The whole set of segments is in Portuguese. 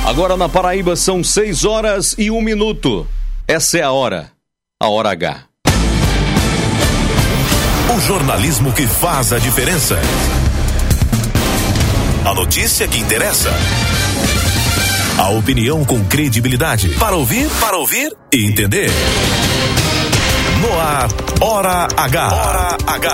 Agora na Paraíba são 6h01. Essa é a Hora H. O jornalismo que faz a diferença. A notícia que interessa. A opinião com credibilidade. Para ouvir e entender. No ar, Hora H. Hora H.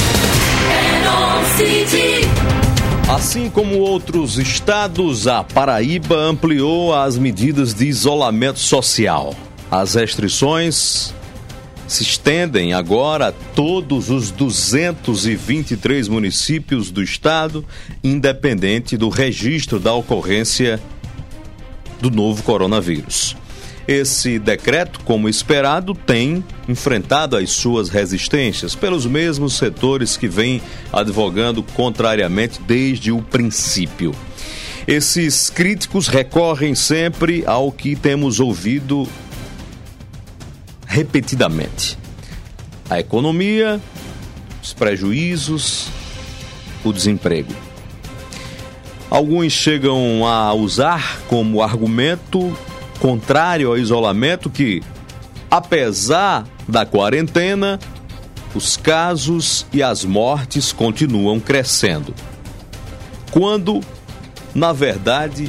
Assim como outros estados, a Paraíba ampliou as medidas de isolamento social. As restrições se estendem agora a todos os 223 municípios do estado, independente do registro da ocorrência do novo coronavírus. Esse decreto, como esperado, tem enfrentado as suas resistências pelos mesmos setores que vêm advogando contrariamente desde o princípio. Esses críticos recorrem sempre ao que temos ouvido repetidamente: a economia, os prejuízos, o desemprego. Alguns chegam a usar como argumento contrário ao isolamento que, apesar da quarentena, os casos e as mortes continuam crescendo. Quando, na verdade,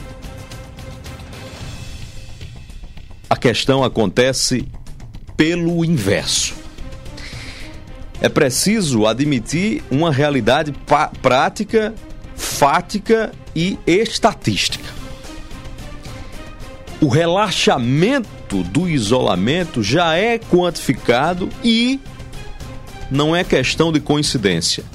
a questão acontece pelo inverso. É preciso admitir uma realidade prática, fática e estatística. O relaxamento do isolamento já é quantificado e não é questão de coincidência.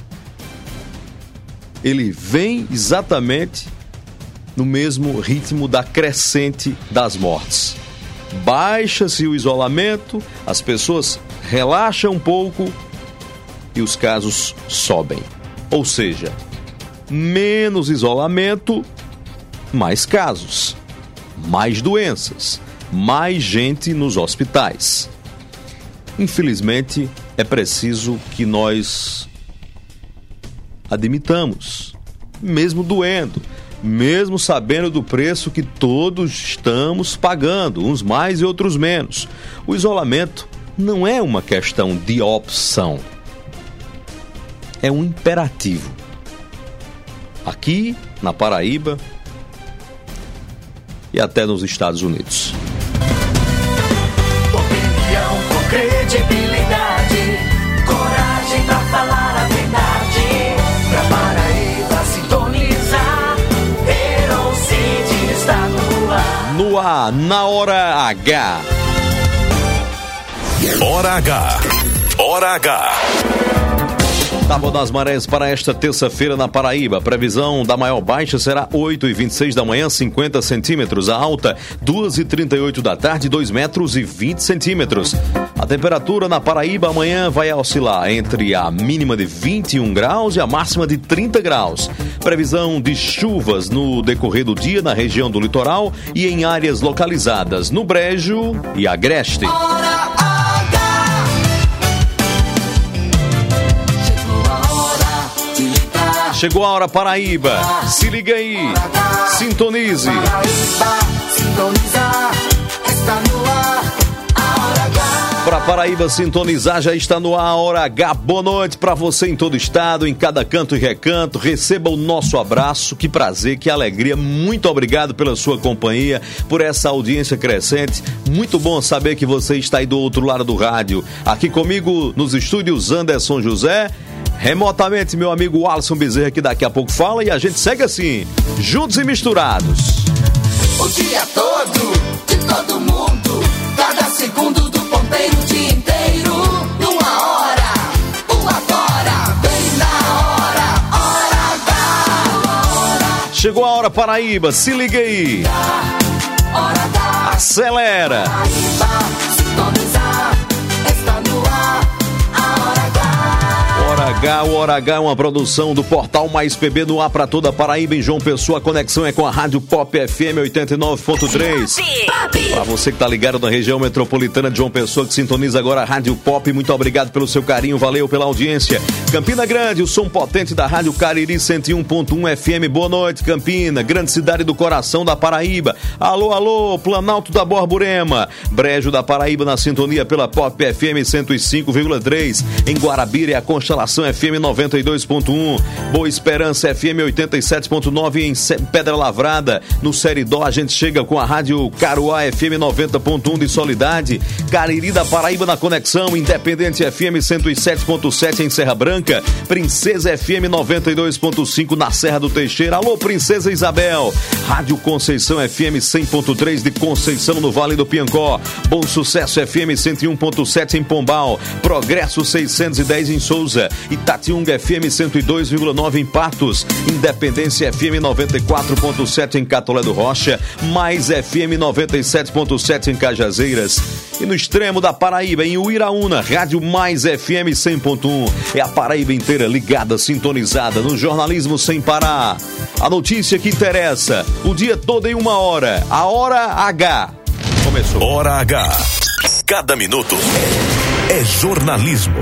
Ele vem exatamente no mesmo ritmo da crescente das mortes. Baixa-se o isolamento, as pessoas relaxam um pouco e os casos sobem. Ou seja, menos isolamento, mais casos, mais doenças, mais gente nos hospitais. Infelizmente, é preciso que nós admitamos, mesmo doendo, mesmo sabendo do preço que todos estamos pagando, uns mais e outros menos. O isolamento não é uma questão de opção, é um imperativo. Aqui, na Paraíba e até nos Estados Unidos. Opinião com credibilidade, coragem pra falar a verdade, pra Paraíba sintonizar, Heron City está no ar. No ar, na Hora H. Hora H. Hora H. Tábua das marés para esta terça-feira na Paraíba. A previsão da maior baixa será 8h26 da manhã, 50 centímetros. A alta, 2h38 da tarde, 2 metros e 20 centímetros. A temperatura na Paraíba amanhã vai oscilar entre a mínima de 21 graus e a máxima de 30 graus. Previsão de chuvas no decorrer do dia na região do litoral e em áreas localizadas no Brejo e Agreste. Chegou a hora, Paraíba. Se liga aí. Sintonize. Para Paraíba sintonizar, já está no ar a Hora H. Boa noite para você em todo estado, em cada canto e recanto. Receba o nosso abraço. Que prazer, que alegria. Muito obrigado pela sua companhia, por essa audiência crescente. Muito bom saber que você está aí do outro lado do rádio. Aqui comigo nos estúdios, Anderson José. Remotamente, meu amigo Alisson Bezerra, que daqui a pouco fala, e a gente segue assim, juntos e misturados. O dia todo, de todo mundo, cada segundo do ponteiro, o dia inteiro, numa hora, o agora, bem na hora, Hora H. Chegou a hora, Paraíba, se liga aí. Hora H. Acelera. Paraíba, sintonizar, está no ar, a Hora H. Hora H. O Hora H é uma produção do Portal Mais PB no ar para toda a Paraíba. Em João Pessoa, a conexão é com a Rádio Pop FM 89.3. Para você que tá ligado na região metropolitana de João Pessoa, que sintoniza agora a Rádio Pop, muito obrigado pelo seu carinho, valeu pela audiência. Campina Grande, o som potente da Rádio Cariri 101.1 FM. Boa noite, Campina, grande cidade do coração da Paraíba. Alô, alô, Planalto da Borborema. Brejo da Paraíba na sintonia pela Pop FM 105,3. Em Guarabira é a Constelação FM 92.1. Boa Esperança FM 87.9. Em Pedra Lavrada, no Seridó, a gente chega com a Rádio Caruá FM 90.1 de Soledade. Cariri da Paraíba na conexão. Independente FM 107.7 em Serra Branca. Princesa FM 92.5 na Serra do Teixeira. Alô, Princesa Isabel. Rádio Conceição FM 100.3 de Conceição no Vale do Piancó. Bom Sucesso FM 101.7 em Pombal. Progresso 610 em Souza. Itatiunga FM 102,9 em Patos. Independência FM 94.7 em Catolé do Rocha. Mais FM 97.7 em Cajazeiras. E no extremo da Paraíba, em Uiraúna, Rádio Mais FM 100.1. É a Paraíba inteira ligada, sintonizada no jornalismo sem parar. A notícia que interessa, o dia todo em uma hora. A Hora H. Começou. Hora H. Cada minuto é jornalismo.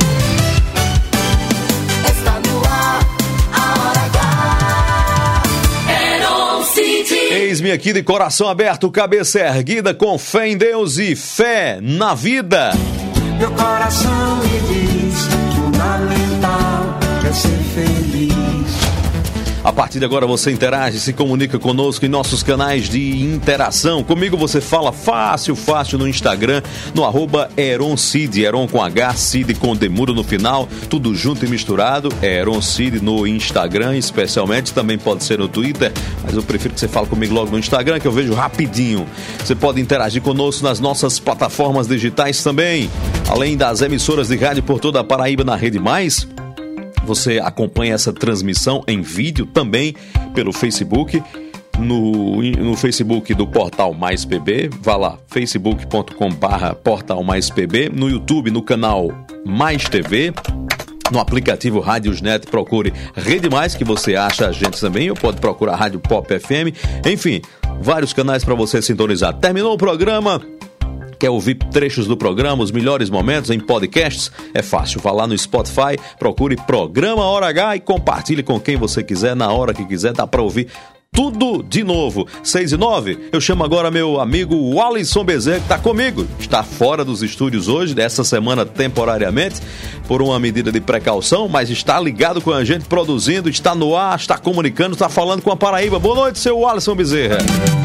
Está no ar, a Hora H. Heron City. Eis-me aqui de coração aberto, cabeça erguida, com fé em Deus e fé na vida. Meu coração me diz, fundamental é ser feliz. A partir de agora você interage, se comunica conosco em nossos canais de interação. Comigo você fala fácil no Instagram, no @EronCid, Heron com H, Cid com Demuro no final, tudo junto e misturado. EronCid no Instagram, especialmente, também pode ser no Twitter, mas eu prefiro que você fale comigo logo no Instagram, que eu vejo rapidinho. Você pode interagir conosco nas nossas plataformas digitais também, além das emissoras de rádio por toda a Paraíba na Rede Mais. Você acompanha essa transmissão em vídeo também pelo Facebook, no Facebook do Portal Mais PB. Vá lá, facebook.com/Portal Mais PB, no YouTube, no canal Mais TV, no aplicativo Rádiosnet, procure Rede Mais, que você acha a gente também, ou pode procurar Rádio Pop FM. Enfim, vários canais para você sintonizar. Terminou o programa? Quer ouvir trechos do programa, os melhores momentos em podcasts? É fácil, vá lá no Spotify, procure Programa Hora H e compartilhe com quem você quiser, na hora que quiser, dá para ouvir tudo de novo. 6:09, eu chamo agora meu amigo Alisson Bezerra, que está comigo. Está fora dos estúdios hoje, dessa semana temporariamente, por uma medida de precaução, mas está ligado com a gente, produzindo, está no ar, está comunicando, está falando com a Paraíba. Boa noite, seu Alisson Bezerra.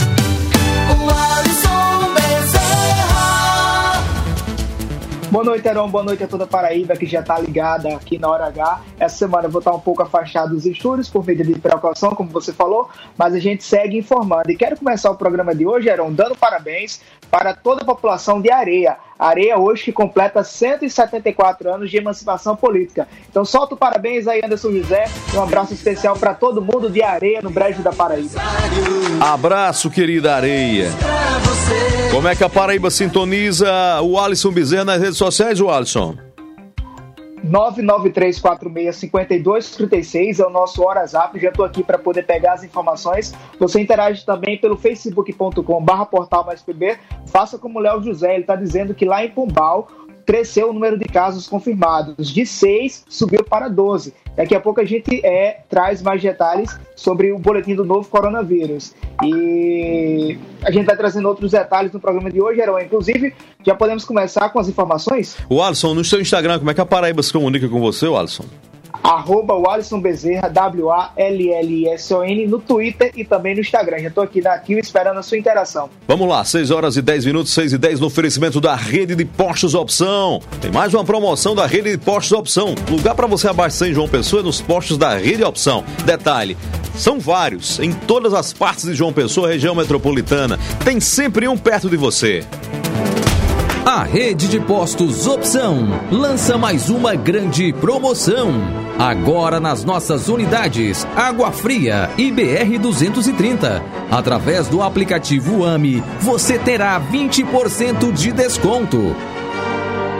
Boa noite, Heron. Boa noite a toda a Paraíba que já está ligada aqui na Hora H. Essa semana eu vou estar um pouco afastado dos estúdios por medida de precaução, como você falou, mas a gente segue informando. E quero começar o programa de hoje, Heron, dando parabéns para toda a população de Areia. Areia hoje que completa 174 anos de emancipação política. Então solta o parabéns aí, Anderson José. Um abraço especial para todo mundo de Areia, no Brejo da Paraíba. Abraço, querida Areia. Como é que a Paraíba sintoniza o Alisson Bezerra nas redes sociais, o Alisson? 993465236 é o nosso WhatsApp. Já estou aqui para poder pegar as informações. Você interage também pelo facebook.com/Portal Mais PB. Faça como o Léo José, ele está dizendo que lá em Pombal cresceu o número de casos confirmados. De 6 subiu para 12. Daqui a pouco a gente traz mais detalhes sobre o boletim do novo coronavírus. E a gente vai trazendo outros detalhes no programa de hoje, Heron. Inclusive, já podemos começar com as informações? O Alisson, no seu Instagram, como é que a Paraíba se comunica com você, Alisson? @Alisson Bezerra, WALLISON, no Twitter e também no Instagram. Já estou aqui nativo esperando a sua interação. Vamos lá, 6:10, 6:10, no oferecimento da Rede de Postos Opção. Tem mais uma promoção da Rede de Postos Opção. Lugar para você abastecer em João Pessoa é nos postos da Rede Opção. Detalhe, são vários, em todas as partes de João Pessoa, região metropolitana. Tem sempre um perto de você. A Rede de Postos Opção lança mais uma grande promoção. Agora nas nossas unidades Água Fria e BR-230. Através do aplicativo AMI, você terá 20% de desconto.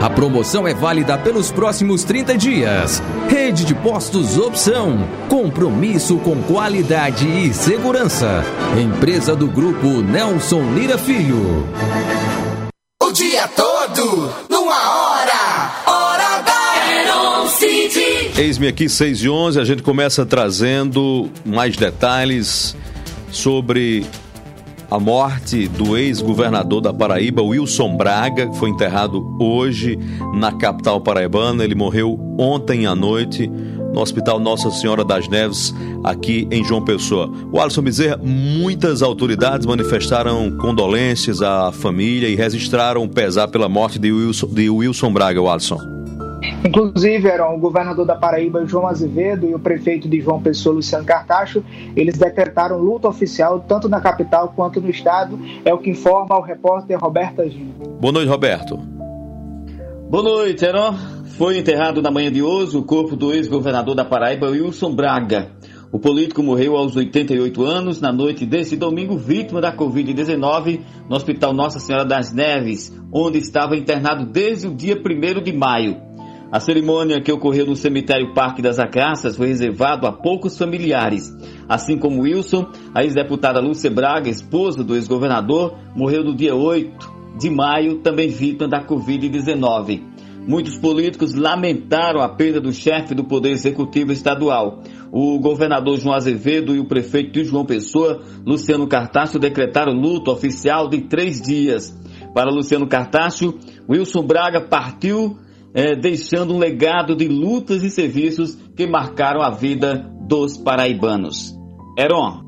A promoção é válida pelos próximos 30 dias. Rede de Postos Opção. Compromisso com qualidade e segurança. Empresa do Grupo Nelson Lira Filho. O dia todo, numa hora. Hora da Heron City. Eis-me aqui, 6h11, a gente começa trazendo mais detalhes sobre a morte do ex-governador da Paraíba, Wilson Braga, que foi enterrado hoje na capital paraibana. Ele morreu ontem à noite no Hospital Nossa Senhora das Neves, aqui em João Pessoa. O Alisson Bezerra, muitas autoridades manifestaram condolências à família e registraram o pesar pela morte de Wilson Braga, o Alisson. Inclusive, o governador da Paraíba, João Azevedo, e o prefeito de João Pessoa, Luciano Cartacho, eles decretaram luta oficial tanto na capital quanto no estado. É o que informa o repórter Roberto Agino. Boa noite, Roberto. Boa noite, Heron. Foi enterrado na manhã de hoje o corpo do ex-governador da Paraíba, Wilson Braga. O político morreu aos 88 anos, na noite deste domingo, vítima da Covid-19, no Hospital Nossa Senhora das Neves, onde estava internado desde o dia 1º de maio. A cerimônia, que ocorreu no cemitério Parque das Acácias, foi reservado a poucos familiares. Assim como Wilson, a ex-deputada Lúcia Braga, esposa do ex-governador, morreu no dia 8 de maio, também vítima da Covid-19. Muitos políticos lamentaram a perda do chefe do Poder Executivo Estadual. O governador João Azevedo e o prefeito de João Pessoa, Luciano Cartacho, decretaram luto oficial de 3 dias. Para Luciano Cartacho, Wilson Braga partiu deixando um legado de lutas e serviços que marcaram a vida dos paraibanos. Heron.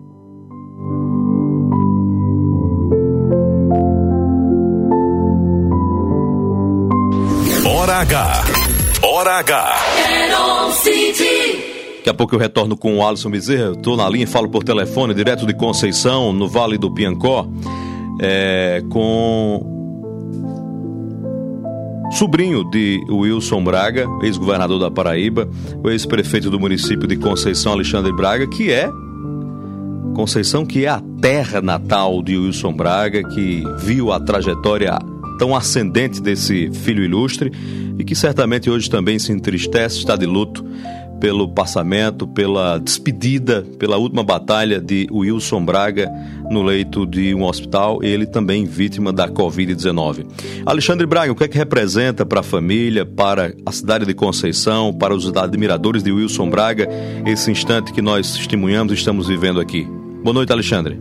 Hora H. Hora H. Heron City. Daqui a pouco eu retorno com o Alisson Bezerra. Estou na linha e falo por telefone, direto de Conceição, no Vale do Piancó, com sobrinho de Wilson Braga, ex-governador da Paraíba, o ex-prefeito do município de Conceição, Alexandre Braga, que é a terra natal de Wilson Braga, que viu a trajetória tão ascendente desse filho ilustre e que certamente hoje também se entristece, está de luto pelo passamento, pela despedida, pela última batalha de Wilson Braga no leito de um hospital, ele também vítima da Covid-19. Alexandre Braga, o que é que representa para a família, para a cidade de Conceição, para os admiradores de Wilson Braga, esse instante que nós testemunhamos e estamos vivendo aqui? Boa noite, Alexandre.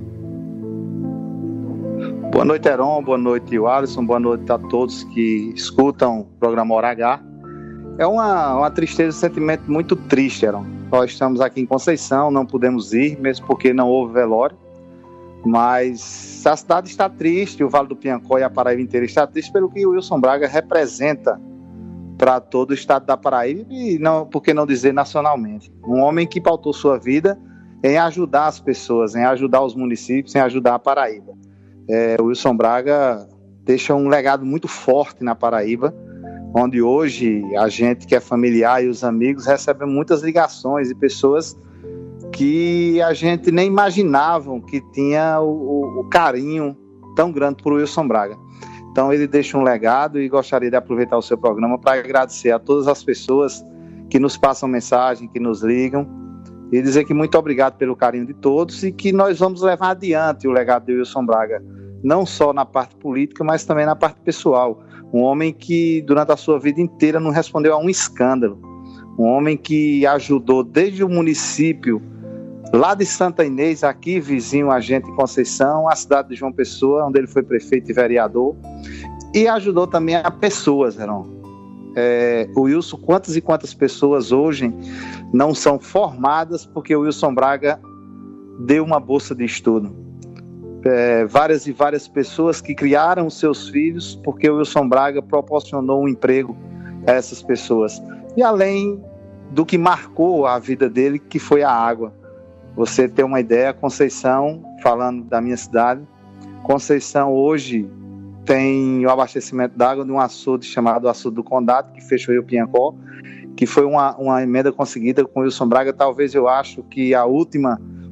Boa noite, Heron. Boa noite, Alisson. Boa noite a todos que escutam o programa Hora H. É uma tristeza, um sentimento muito triste, Heron. Nós estamos aqui em Conceição, não pudemos ir, mesmo porque não houve velório. Mas a cidade está triste, o Vale do Piancó e a Paraíba inteira está triste pelo que o Wilson Braga representa para todo o estado da Paraíba e, não, por que não dizer, nacionalmente. Um homem que pautou sua vida em ajudar as pessoas, em ajudar os municípios, em ajudar a Paraíba. O Wilson Braga deixa um legado muito forte na Paraíba, onde hoje a gente que é familiar e os amigos recebem muitas ligações de pessoas que a gente nem imaginavam que tinha o carinho tão grande por Wilson Braga. Então ele deixa um legado e gostaria de aproveitar o seu programa para agradecer a todas as pessoas que nos passam mensagem, que nos ligam, e dizer que muito obrigado pelo carinho de todos e que nós vamos levar adiante o legado de Wilson Braga, não só na parte política, mas também na parte pessoal. Um homem que durante a sua vida inteira não respondeu a um escândalo. Um homem que ajudou desde o município lá de Santa Inês, aqui vizinho a gente em Conceição, a cidade de João Pessoa, onde ele foi prefeito e vereador, e ajudou também a pessoas, Heron. O Wilson, quantas e quantas pessoas hoje não são formadas porque o Wilson Braga deu uma bolsa de estudo. Várias e várias pessoas que criaram os seus filhos porque o Wilson Braga proporcionou um emprego a essas pessoas. E além do que marcou a vida dele, que foi a água. Você tem uma ideia, Conceição, falando da minha cidade, Conceição hoje tem o abastecimento d'água de um açude chamado Açude do Condado, que fechou o Rio Piancó, que foi uma emenda conseguida com o Wilson Braga, talvez eu acho que a última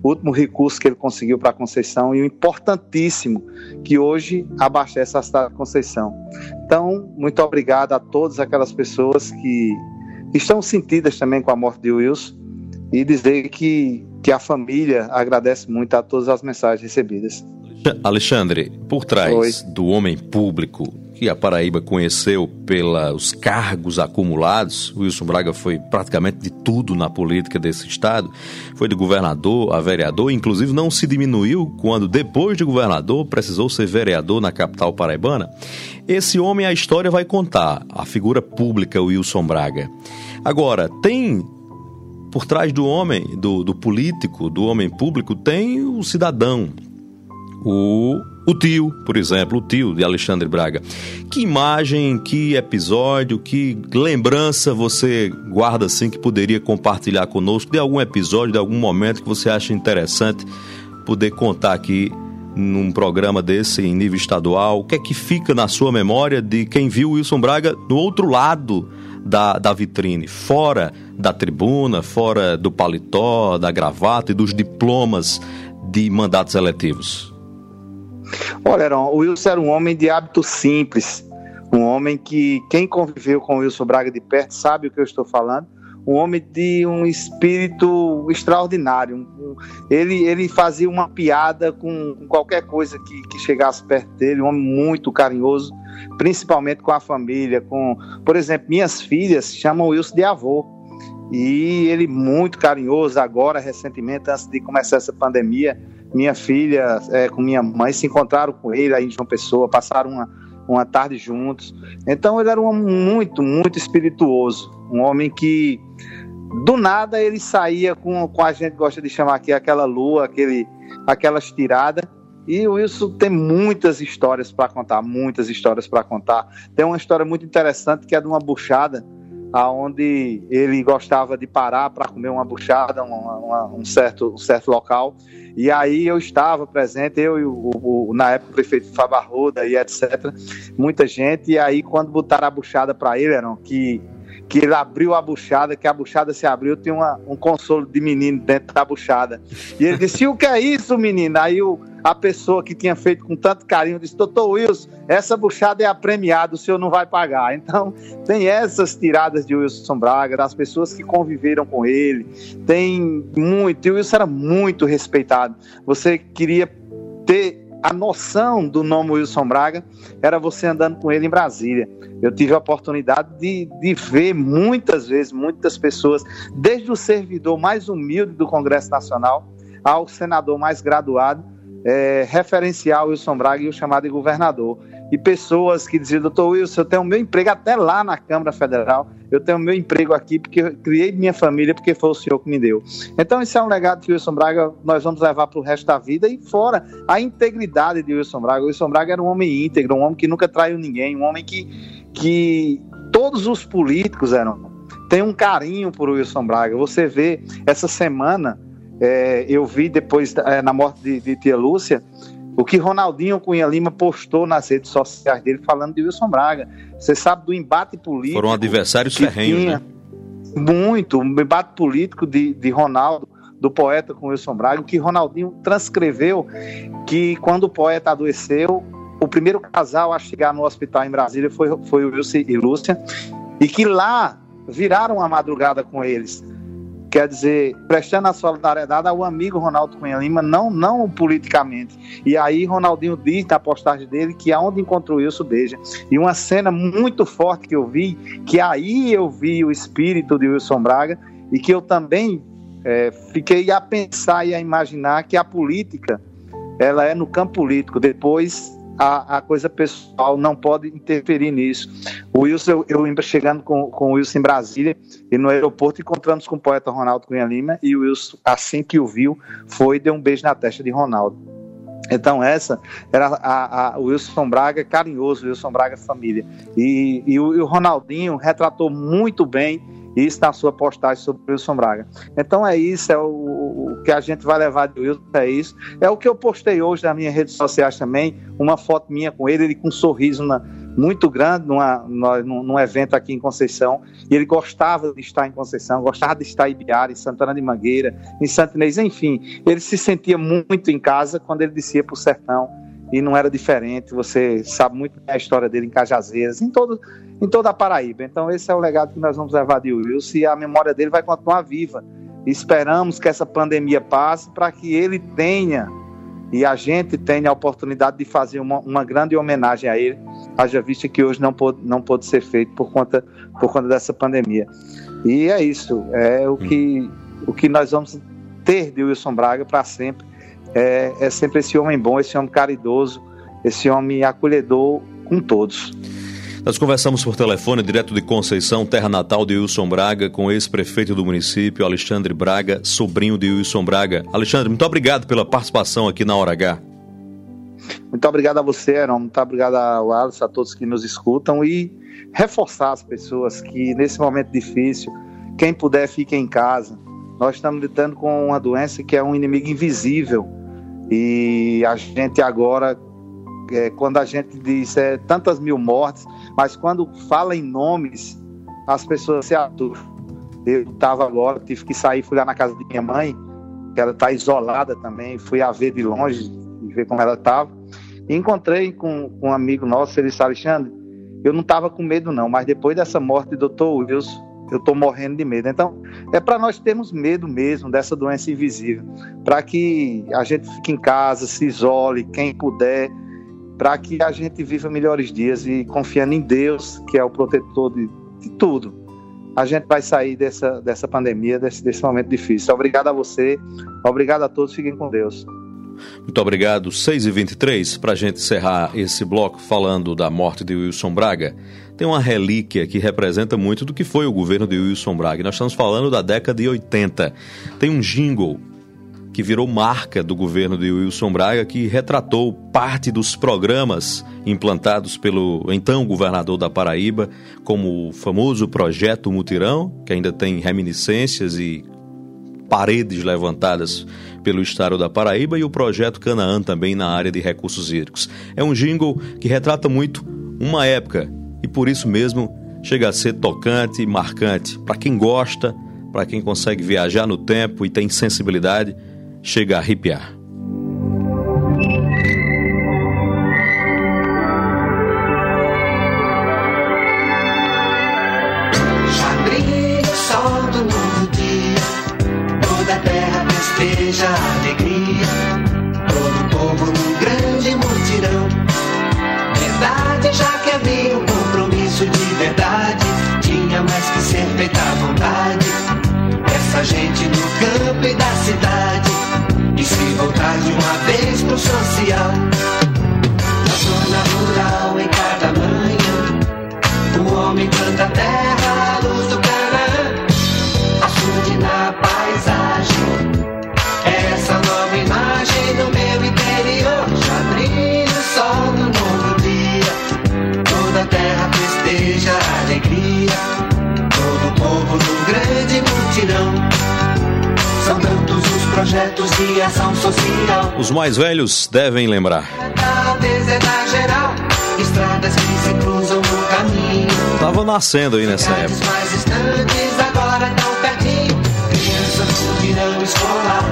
último recurso que ele conseguiu para Conceição e o importantíssimo que hoje abastece a cidade de Conceição. Então, muito obrigado a todas aquelas pessoas que estão sentidas também com a morte de Wilson e dizer que a família agradece muito a todas as mensagens recebidas. Alexandre, por trás do homem público que a Paraíba conheceu pelos cargos acumulados, Wilson Braga foi praticamente de tudo na política desse estado, foi de governador a vereador, inclusive não se diminuiu quando depois de governador precisou ser vereador na capital paraibana. Esse homem a história vai contar, a figura pública Wilson Braga. Agora, tem por trás do homem, do político, do homem público, tem o cidadão, o tio, por exemplo, o tio de Alexandre Braga. Que imagem, que episódio, que lembrança você guarda assim que poderia compartilhar conosco de algum episódio, de algum momento que você acha interessante poder contar aqui num programa desse em nível estadual? O que é que fica na sua memória de quem viu Wilson Braga no outro lado da vitrine, fora da tribuna, fora do paletó, da gravata e dos diplomas de mandatos eletivos? Olha, Heron, o Wilson era um homem de hábito simples, um homem que quem conviveu com o Wilson Braga de perto sabe o que eu estou falando, um homem de um espírito extraordinário. Ele fazia uma piada com qualquer coisa que chegasse perto dele, um homem muito carinhoso, principalmente com a família. Por exemplo, minhas filhas chamam o Wilson de avô, e ele muito carinhoso. Agora, recentemente, antes de começar essa pandemia, minha filha com minha mãe se encontraram com ele aí em João Pessoa, passaram uma tarde juntos. Então ele era um homem muito, muito espirituoso, um homem que do nada ele saía com a gente gosta de chamar aqui aquela lua, aquelas tiradas. E o Wilson tem muitas histórias para contar, Tem uma história muito interessante que é de uma buchada, aonde ele gostava de parar para comer uma buchada, um certo local, e aí eu estava presente, eu e na época o prefeito Fábio Arruda e etc, muita gente, e aí quando botaram a buchada para ele, que ele abriu a buchada, que a buchada se abriu, tinha um consolo de menino dentro da buchada, e ele disse: o que é isso, menino? Aí a pessoa que tinha feito com tanto carinho disse: doutor Wilson, essa buchada é apremiada, o senhor não vai pagar. Então tem essas tiradas de Wilson Braga, das pessoas que conviveram com ele, tem muito, e o Wilson era muito respeitado. Você queria ter a noção do nome Wilson Braga, era você andando com ele em Brasília. Eu tive a oportunidade de ver muitas vezes, muitas pessoas, desde o servidor mais humilde do Congresso Nacional ao senador mais graduado, referenciar o Wilson Braga e o chamado de governador. E pessoas que diziam: doutor Wilson, eu tenho o meu emprego até lá na Câmara Federal, eu tenho o meu emprego aqui porque eu criei minha família, porque foi o senhor que me deu. Então esse é um legado que o Wilson Braga nós vamos levar para o resto da vida. E fora a integridade de Wilson Braga. O Wilson Braga era um homem íntegro, um homem que nunca traiu ninguém, um homem que todos os políticos têm um carinho por Wilson Braga. Você vê essa semana, eu vi depois na morte de tia Lúcia, o que Ronaldinho Cunha Lima postou nas redes sociais dele falando de Wilson Braga. Você sabe do embate político. Foram adversários ferrenhos, né? Muito, o embate político de Ronaldo, do poeta com Wilson Braga, o que Ronaldinho transcreveu, que quando o poeta adoeceu, o primeiro casal a chegar no hospital em Brasília foi o Wilson e Lúcia, e que lá viraram a madrugada com eles. Quer dizer, prestando a solidariedade ao amigo Ronaldo Cunha Lima, não politicamente. E aí Ronaldinho diz na postagem dele que aonde encontrou Wilson, beija. E uma cena muito forte que eu vi, que aí eu vi o espírito de Wilson Braga, e que eu também fiquei a pensar e a imaginar que a política, ela é no campo político. Depois a coisa pessoal não pode interferir nisso. O Wilson, eu chegando com o Wilson em Brasília, e no aeroporto encontramos com o poeta Ronaldo Cunha Lima, e o Wilson, assim que o viu, deu um beijo na testa de Ronaldo. Então essa era o Wilson Braga carinhoso, o Wilson Braga família. E o Ronaldinho retratou muito bem isso na sua postagem sobre o Wilson Braga. Então é isso, o que a gente vai levar de Wilson, é isso. É o que eu postei hoje nas minhas redes sociais também, uma foto minha com ele com um sorriso muito grande num evento aqui em Conceição, e ele gostava de estar em Conceição, gostava de estar em Ibiara, em Santana de Mangueira, em Santo Inês, enfim, ele se sentia muito em casa quando ele descia para o sertão, e não era diferente. Você sabe muito bem a história dele em Cajazeiras, em toda a Paraíba. Então esse é o legado que nós vamos levar de Wilson, e a memória dele vai continuar viva. Esperamos que essa pandemia passe para que ele tenha, e a gente tenha a oportunidade de fazer uma grande homenagem a ele, haja vista que hoje não pôde ser feito por conta dessa pandemia. E é isso, é o que nós vamos ter de Wilson Braga para sempre, é sempre esse homem bom, esse homem caridoso, esse homem acolhedor com todos. Nós conversamos por telefone, direto de Conceição, terra natal de Wilson Braga, com o ex-prefeito do município, Alexandre Braga, sobrinho de Wilson Braga. Alexandre, muito obrigado pela participação aqui na Hora H. Muito obrigado a você, Heron, muito obrigado ao Alisson, a todos que nos escutam, e reforçar as pessoas que nesse momento difícil, quem puder fique em casa. Nós estamos lidando com uma doença que é um inimigo invisível, e a gente agora, quando a gente diz tantas mil mortes, mas quando fala em nomes, as pessoas se aturam. Eu estava agora, tive que sair, fui lá na casa de minha mãe, que ela está isolada também, fui a ver de longe, ver como ela estava, e encontrei com um amigo nosso. Ele disse: Alexandre, eu não estava com medo não, mas depois dessa morte do Dr. Wilson, eu estou morrendo de medo. Então, é para nós termos medo mesmo dessa doença invisível, para que a gente fique em casa, se isole, quem puder, para que a gente viva melhores dias, e confiando em Deus, que é o protetor de tudo, a gente vai sair dessa pandemia, desse momento difícil. Obrigado a você, obrigado a todos, fiquem com Deus. Muito obrigado. 6h23, para a gente encerrar esse bloco falando da morte de Wilson Braga, tem uma relíquia que representa muito do que foi o governo de Wilson Braga. E nós estamos falando da década de 80. Tem um jingle que virou marca do governo de Wilson Braga, que retratou parte dos programas implantados pelo então governador da Paraíba, como o famoso Projeto Mutirão, que ainda tem reminiscências e paredes levantadas pelo estado da Paraíba, e o Projeto Canaã também na área de recursos hídricos. É um jingle que retrata muito uma época, e por isso mesmo chega a ser tocante e marcante. Para quem gosta, para quem consegue viajar no tempo e tem sensibilidade, chega a arrepiar. Já brilha o sol do novo dia, toda a terra festeja a alegria, todo o povo num grande mutirão. Verdade, já que havia um compromisso de verdade, tinha mais que ser feita à vontade. Essa gente no campo e da cidade, e se voltar de uma vez pro social. Na zona rural, em cada manhã, o homem canta a terra, a luz do Canaã, açude na paisagem. É essa nova imagem do meu interior. Já brilha o sol no novo dia, toda a terra festeja a alegria, todo o povo num grande mutirão. São tantos os projetos de ação social. Os mais velhos devem lembrar. Geral, estradas que se cruzam no caminho. Tava nascendo aí nessa época. Mais distantes, agora tão pertinho. Crianças no mutirão escolar,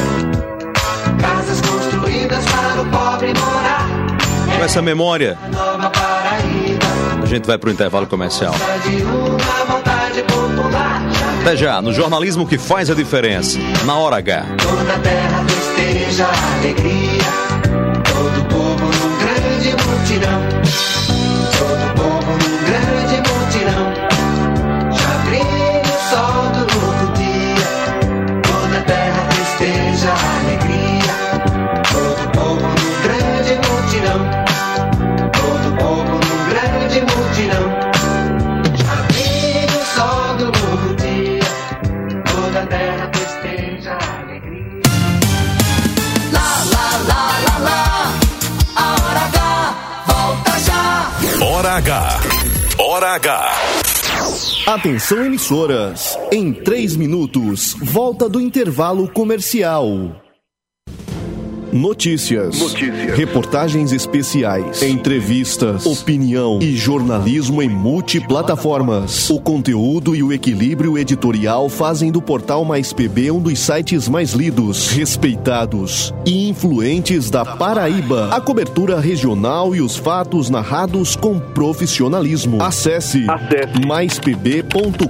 casas construídas para o pobre morar. Com essa memória, Nova Paraíba, a gente vai pro intervalo comercial. de uma vontade popular. Até já, no jornalismo que faz a diferença, na Hora H. Toda a terra festeja a alegria, todo o povo num grande mutirão, todo o povo num grande mutirão. Já brilha o sol do novo dia, toda a terra festeja a alegria, todo o povo num grande mutirão, todo o povo num grande mutirão. Já brilha o sol do novo dia, toda a terra festeja a alegria. Lá, lá, lá, lá, lá. A Hora H volta já. Hora H. Hora H. Atenção, emissoras. Em 3 minutos, volta do intervalo comercial. Notícias, reportagens especiais, entrevistas, opinião e jornalismo em multiplataformas. O conteúdo e o equilíbrio editorial fazem do Portal Mais PB um dos sites mais lidos, respeitados e influentes da Paraíba. A cobertura regional e os fatos narrados com profissionalismo. Acesse maispb.com.br.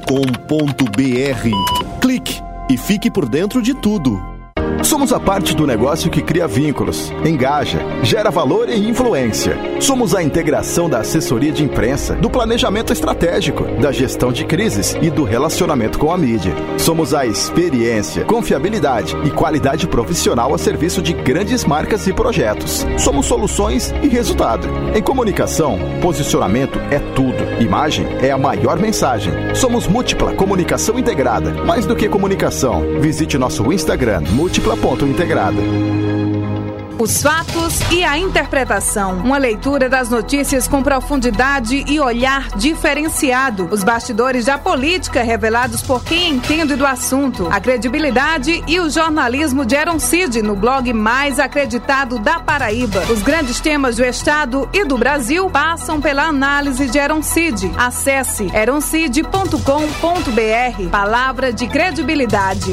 Clique e fique por dentro de tudo. Somos a parte do negócio que cria vínculos, engaja, gera valor e influência. Somos a integração da assessoria de imprensa, do planejamento estratégico, da gestão de crises e do relacionamento com a mídia. Somos a experiência, confiabilidade e qualidade profissional a serviço de grandes marcas e projetos. Somos soluções e resultado. Em comunicação, posicionamento é tudo. Imagem é a maior mensagem. Somos Múltipla Comunicação Integrada. Mais do que comunicação, visite nosso Instagram, múltipla.integrada. Os fatos e a interpretação. Uma leitura das notícias com profundidade e olhar diferenciado. Os bastidores da política revelados por quem entende do assunto. A credibilidade e o jornalismo de Eron Cid no blog mais acreditado da Paraíba. Os grandes temas do Estado e do Brasil passam pela análise de Eron Cid. Acesse eroncid.com.br. Palavra de credibilidade.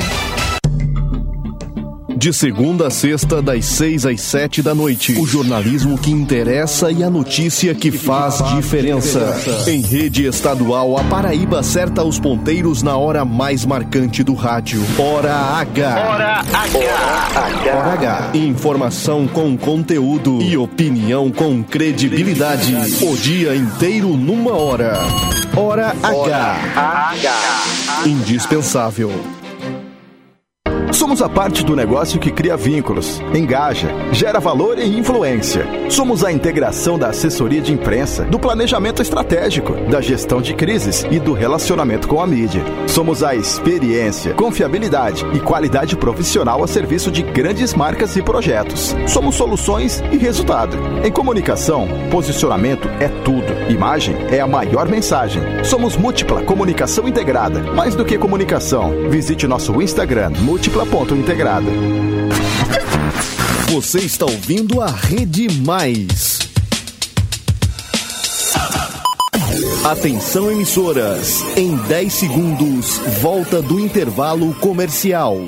De segunda a sexta, das 6 às 7 da noite. O jornalismo que interessa e a notícia que faz diferença. Em rede estadual, a Paraíba acerta os ponteiros na hora mais marcante do rádio. Hora H. Hora H. Hora H. Informação com conteúdo e opinião com credibilidade. O dia inteiro numa hora. Hora H. Indispensável. Somos a parte do negócio que cria vínculos, engaja, gera valor e influência. Somos a integração da assessoria de imprensa, do planejamento estratégico, da gestão de crises e do relacionamento com a mídia. Somos a experiência, confiabilidade e qualidade profissional a serviço de grandes marcas e projetos. Somos soluções e resultado. Em comunicação, posicionamento é tudo. Imagem é a maior mensagem. Somos Múltipla Comunicação Integrada. Mais do que comunicação, visite nosso Instagram, múltipla.integrada. Você está ouvindo a Rede Mais. Atenção, emissoras. Em 10 segundos, volta do intervalo comercial.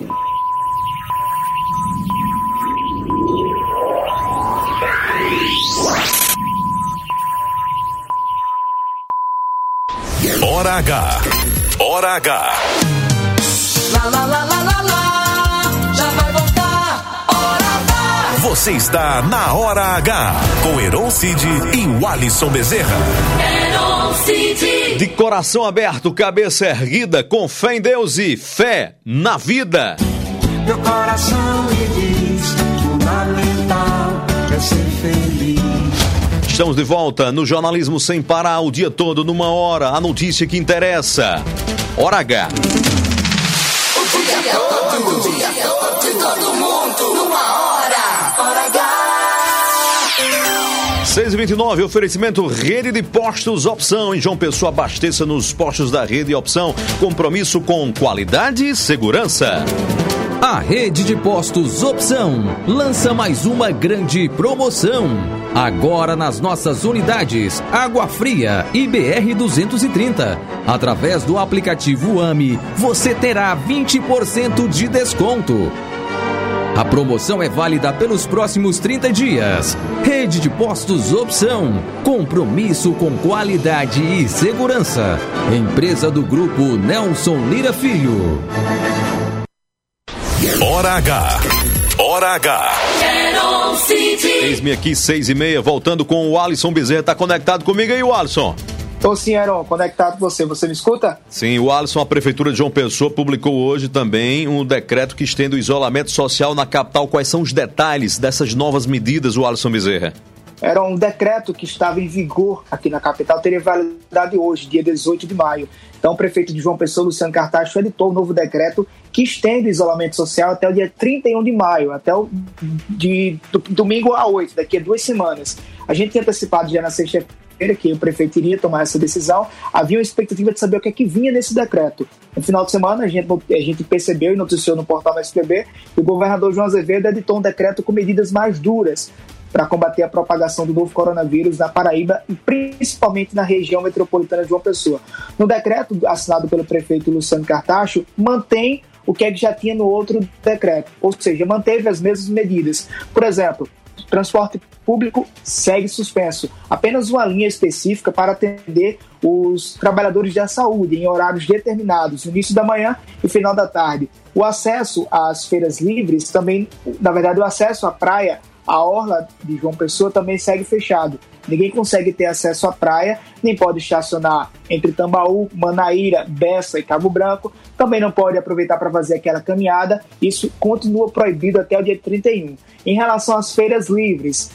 Hora H. Hora H. Lá, lá, lá, lá, lá, lá. Já vai voltar. Hora H. Você está na Hora H. Com Eron Cid e o Alisson Bezerra. Eron Cid. De coração aberto, cabeça erguida, com fé em Deus e fé na vida. Meu coração me diz: fundamental é ser feliz. Estamos de volta no jornalismo sem parar o dia todo, numa hora, a notícia que interessa. Hora H. O dia todo, de todo mundo, numa hora. Hora H. 6h29, oferecimento Rede de Postos Opção. Em João Pessoa, abasteça nos postos da Rede Opção. Compromisso com qualidade e segurança. A Rede de Postos Opção lança mais uma grande promoção. Agora nas nossas unidades Água Fria e BR-230. Através do aplicativo AMI, você terá 20% de desconto. A promoção é válida pelos próximos 30 dias. Rede de Postos Opção. Compromisso com qualidade e segurança. Empresa do Grupo Nelson Lira Filho. Hora H. Hora H. Eron Cid. Eis-me aqui, 6h30, voltando com o Alisson Bezerra. Tá conectado comigo aí, o Alisson? Tô sim, Eron, conectado com você. Você me escuta? Sim, o Alisson, a Prefeitura de João Pessoa publicou hoje também um decreto que estende o isolamento social na capital. Quais são os detalhes dessas novas medidas, o Alisson Bezerra? Era um decreto que estava em vigor aqui na capital, teria validade hoje, dia 18 de maio. Então, o prefeito de João Pessoa, Luciano Cartacho, editou um novo decreto que estende o isolamento social até o dia 31 de maio, até do domingo a 8, daqui a 2 semanas. A gente tinha antecipado já na sexta-feira que o prefeito iria tomar essa decisão, havia uma expectativa de saber o que é que vinha nesse decreto. No final de semana, a gente percebeu e noticiou no portal SPB que o governador João Azevedo editou um decreto com medidas mais duras para combater a propagação do novo coronavírus na Paraíba e principalmente na região metropolitana de João Pessoa. No decreto assinado pelo prefeito Luciano Cartacho, mantém o que é que já tinha no outro decreto, ou seja, manteve as mesmas medidas. Por exemplo, o transporte público segue suspenso, apenas uma linha específica para atender os trabalhadores da saúde em horários determinados, no início da manhã e final da tarde. O acesso às feiras livres também, na verdade, o acesso à praia, a orla de João Pessoa também segue fechado. Ninguém consegue ter acesso à praia, nem pode estacionar entre Tambaú, Manaíra, Bessa e Cabo Branco. Também não pode aproveitar para fazer aquela caminhada. Isso continua proibido até o dia 31. Em relação às feiras livres,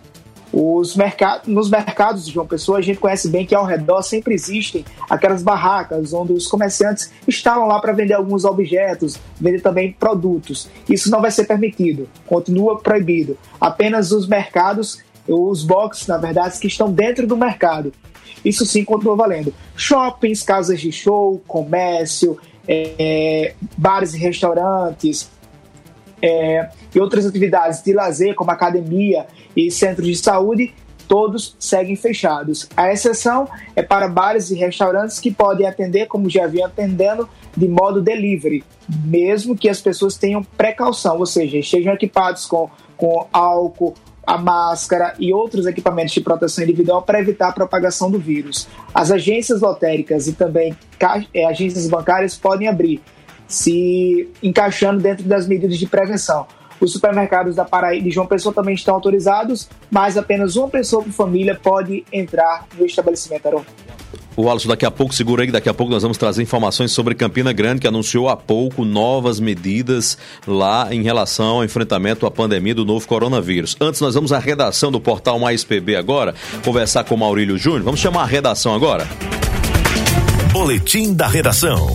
nos mercados de João Pessoa, a gente conhece bem que ao redor sempre existem aquelas barracas onde os comerciantes instalam lá para vender alguns objetos, vender também produtos. Isso não vai ser permitido, continua proibido. Apenas os mercados, os boxes, na verdade, que estão dentro do mercado. Isso sim continua valendo. Shoppings, casas de show, comércio, bares e restaurantes, e outras atividades de lazer, como academia e centros de saúde, todos seguem fechados. A exceção é para bares e restaurantes que podem atender, como já vinham atendendo, de modo delivery, mesmo que as pessoas tenham precaução, ou seja, estejam equipados com álcool, a máscara e outros equipamentos de proteção individual para evitar a propagação do vírus. As agências lotéricas e também agências bancárias podem abrir, se encaixando dentro das medidas de prevenção. Os supermercados da Paraíba de João Pessoa também estão autorizados, mas apenas uma pessoa por família pode entrar no estabelecimento. Aron. O Alisson, daqui a pouco, segura aí, daqui a pouco nós vamos trazer informações sobre Campina Grande, que anunciou há pouco novas medidas lá em relação ao enfrentamento à pandemia do novo coronavírus. Antes, nós vamos à redação do portal Mais PB agora, conversar com o Maurílio Júnior. Vamos chamar a redação agora? Boletim da Redação.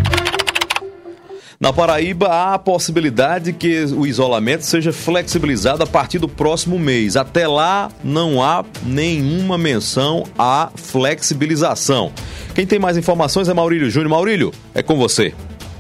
Na Paraíba, há a possibilidade que o isolamento seja flexibilizado a partir do próximo mês. Até lá, não há nenhuma menção à flexibilização. Quem tem mais informações é Maurílio Júnior. Maurílio, é com você.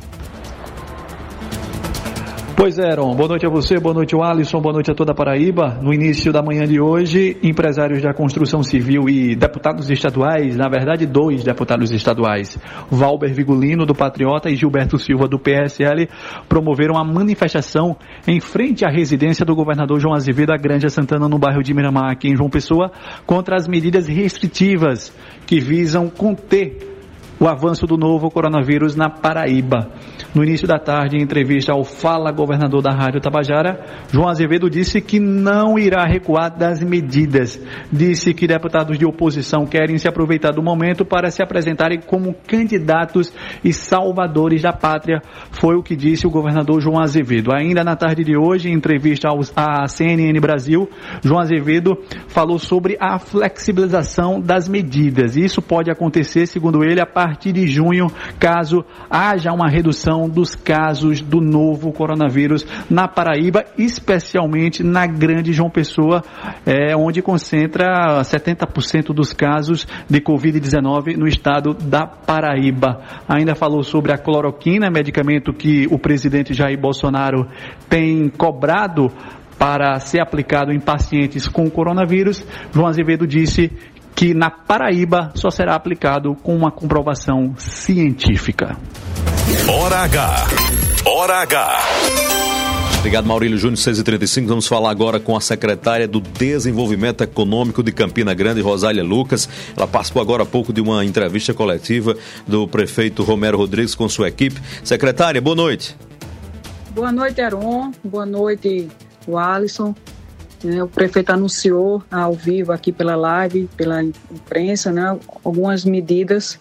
Pois é, Aaron. Boa noite a você, boa noite ao Alisson, boa noite a toda a Paraíba. No início da manhã de hoje, empresários da construção civil e deputados estaduais, na verdade 2 deputados estaduais, Valber Vigolino, do Patriota, e Gilberto Silva, do PSL, promoveram a manifestação em frente à residência do governador João Azevedo, a Granja Santana, no bairro de Miramar, aqui em João Pessoa, contra as medidas restritivas que visam conter o avanço do novo coronavírus na Paraíba. No início da tarde, em entrevista ao Fala Governador da Rádio Tabajara, João Azevedo disse que não irá recuar das medidas. Disse que deputados de oposição querem se aproveitar do momento para se apresentarem como candidatos e salvadores da pátria, foi o que disse o governador João Azevedo. Ainda na tarde de hoje, em entrevista à CNN Brasil, João Azevedo falou sobre a flexibilização das medidas. Isso pode acontecer, segundo ele, a partir de junho, caso haja uma redução dos casos do novo coronavírus na Paraíba, especialmente na Grande João Pessoa, onde concentra 70% dos casos de Covid-19 no estado da Paraíba. Ainda falou sobre a cloroquina, medicamento que o presidente Jair Bolsonaro tem cobrado para ser aplicado em pacientes com coronavírus. João Azevedo disse que na Paraíba só será aplicado com uma comprovação científica. Hora H. Hora H. Obrigado, Maurílio Júnior, 6h35. Vamos falar agora com a secretária do Desenvolvimento Econômico de Campina Grande, Rosália Lucas. Ela participou agora há pouco de uma entrevista coletiva do prefeito Romero Rodrigues com sua equipe. Secretária, boa noite. Boa noite, Aron. Boa noite, o Alisson. O prefeito anunciou ao vivo aqui pela live, pela imprensa, né, algumas medidas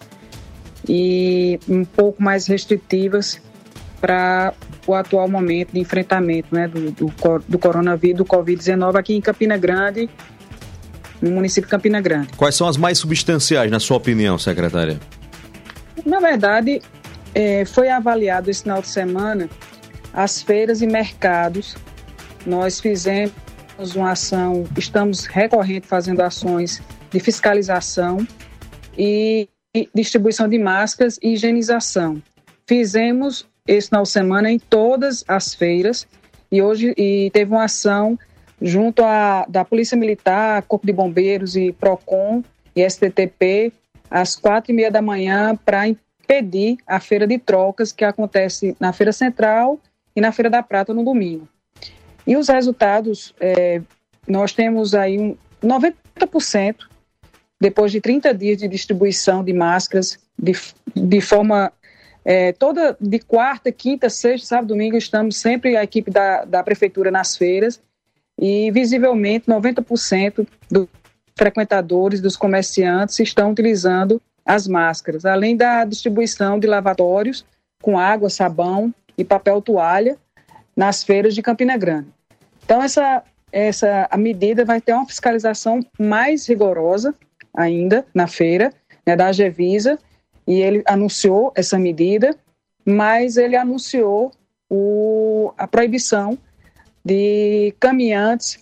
e um pouco mais restritivas para o atual momento de enfrentamento, né, do coronavírus, do Covid-19 aqui em Campina Grande, no município de Campina Grande. Quais são as mais substanciais, na sua opinião, secretária? Na verdade, foi avaliado esse final de semana as feiras e mercados. Nós fizemos uma ação, estamos recorrente fazendo ações de fiscalização e distribuição de máscaras e higienização. Fizemos esse final de semana em todas as feiras e teve uma ação junto da Polícia Militar, Corpo de Bombeiros e PROCON e STTP às 4h30 da manhã para impedir a feira de trocas que acontece na Feira Central e na Feira da Prata no domingo. E os resultados, nós temos aí 90%, depois de 30 dias de distribuição de máscaras, de forma toda, de quarta, quinta, sexta, sábado, domingo, estamos sempre a equipe da Prefeitura nas feiras e, visivelmente, 90% dos frequentadores, dos comerciantes, estão utilizando as máscaras, além da distribuição de lavatórios com água, sabão e papel toalha nas feiras de Campina Grande. Então, a medida vai ter uma fiscalização mais rigorosa ainda na feira, né, da Agevisa, e ele anunciou essa medida, mas ele anunciou a proibição de caminhantes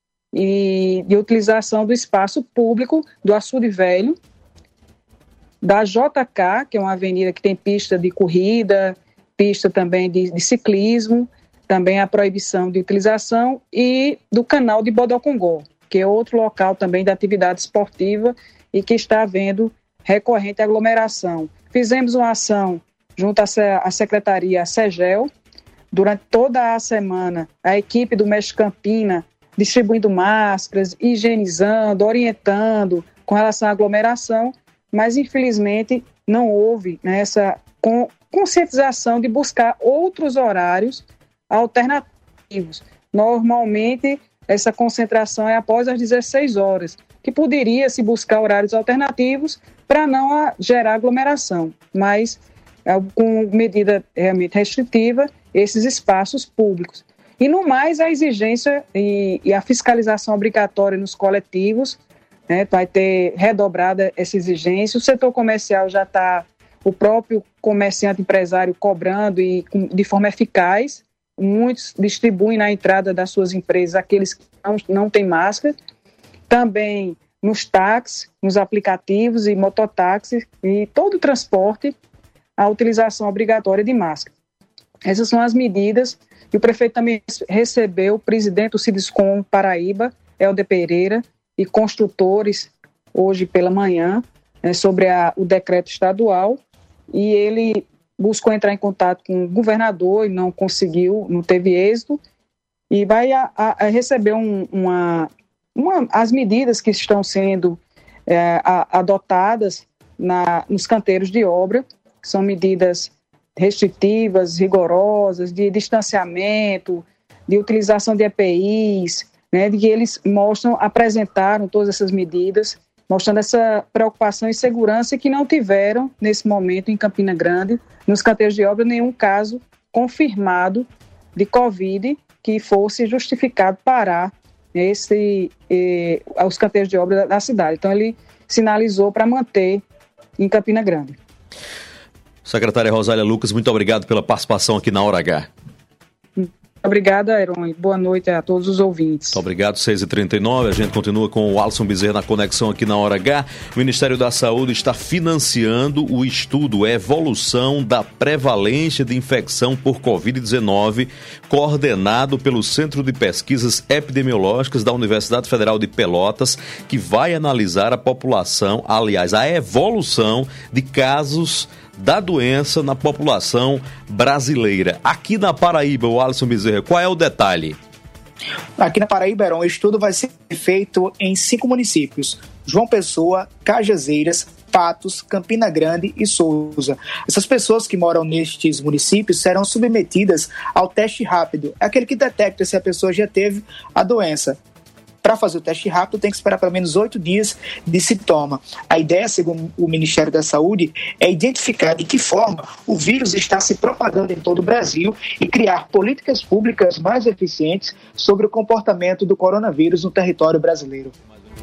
e de utilização do espaço público do Açude Velho, da JK, que é uma avenida que tem pista de corrida, pista também de ciclismo, também a proibição de utilização, e do canal de Bodocongó, que é outro local também da atividade esportiva e que está havendo recorrente aglomeração. Fizemos uma ação junto à Secretaria, a SEGEL, durante toda a semana, a equipe do Mestre Campina distribuindo máscaras, higienizando, orientando com relação à aglomeração, mas infelizmente não houve, né, essa conscientização de buscar outros horários alternativos. Normalmente, essa concentração é após as 16 horas, que poderia se buscar horários alternativos para não gerar aglomeração, mas com medida realmente restritiva, esses espaços públicos. E no mais, a exigência e a fiscalização obrigatória nos coletivos, né, vai ter redobrada essa exigência. O setor comercial já está, o próprio comerciante empresário cobrando e de forma eficaz. Muitos distribuem na entrada das suas empresas aqueles que não têm máscara. Também nos táxis, nos aplicativos e mototáxis e todo o transporte, a utilização obrigatória de máscara. Essas são as medidas. E o prefeito também recebeu o presidente do Cidescom Paraíba, Helder Pereira, e construtores hoje pela manhã, sobre o decreto estadual, e ele buscou entrar em contato com o governador e não conseguiu, não teve êxito, e vai receber as medidas que estão sendo adotadas nos canteiros de obra, que são medidas restritivas, rigorosas, de distanciamento, de utilização de EPIs, né, de que eles apresentaram todas essas medidas, mostrando essa preocupação e segurança que não tiveram, nesse momento, em Campina Grande, nos canteiros de obra, nenhum caso confirmado de Covid que fosse justificado parar os canteiros de obra da cidade. Então, ele sinalizou para manter em Campina Grande. Secretária Rosália Lucas, muito obrigado pela participação aqui na Hora H. Obrigada, Heron. Boa noite a todos os ouvintes. Muito obrigado, 6h39. A gente continua com o Alisson Bezerra na conexão aqui na Hora H. O Ministério da Saúde está financiando o estudo Evolução da Prevalência de Infecção por Covid-19, coordenado pelo Centro de Pesquisas Epidemiológicas da Universidade Federal de Pelotas, que vai analisar a população, aliás, a evolução de casos da doença na população brasileira. Aqui na Paraíba, o Alisson Bezerra, qual é o detalhe? Aqui na Paraíba, o estudo vai ser feito em 5 municípios: João Pessoa, Cajazeiras, Patos, Campina Grande e Souza. Essas pessoas que moram nestes municípios serão submetidas ao teste rápido, é aquele que detecta se a pessoa já teve a doença. Para fazer o teste rápido, tem que esperar pelo menos 8 dias de sintoma. A ideia, segundo o Ministério da Saúde, é identificar de que forma o vírus está se propagando em todo o Brasil e criar políticas públicas mais eficientes sobre o comportamento do coronavírus no território brasileiro.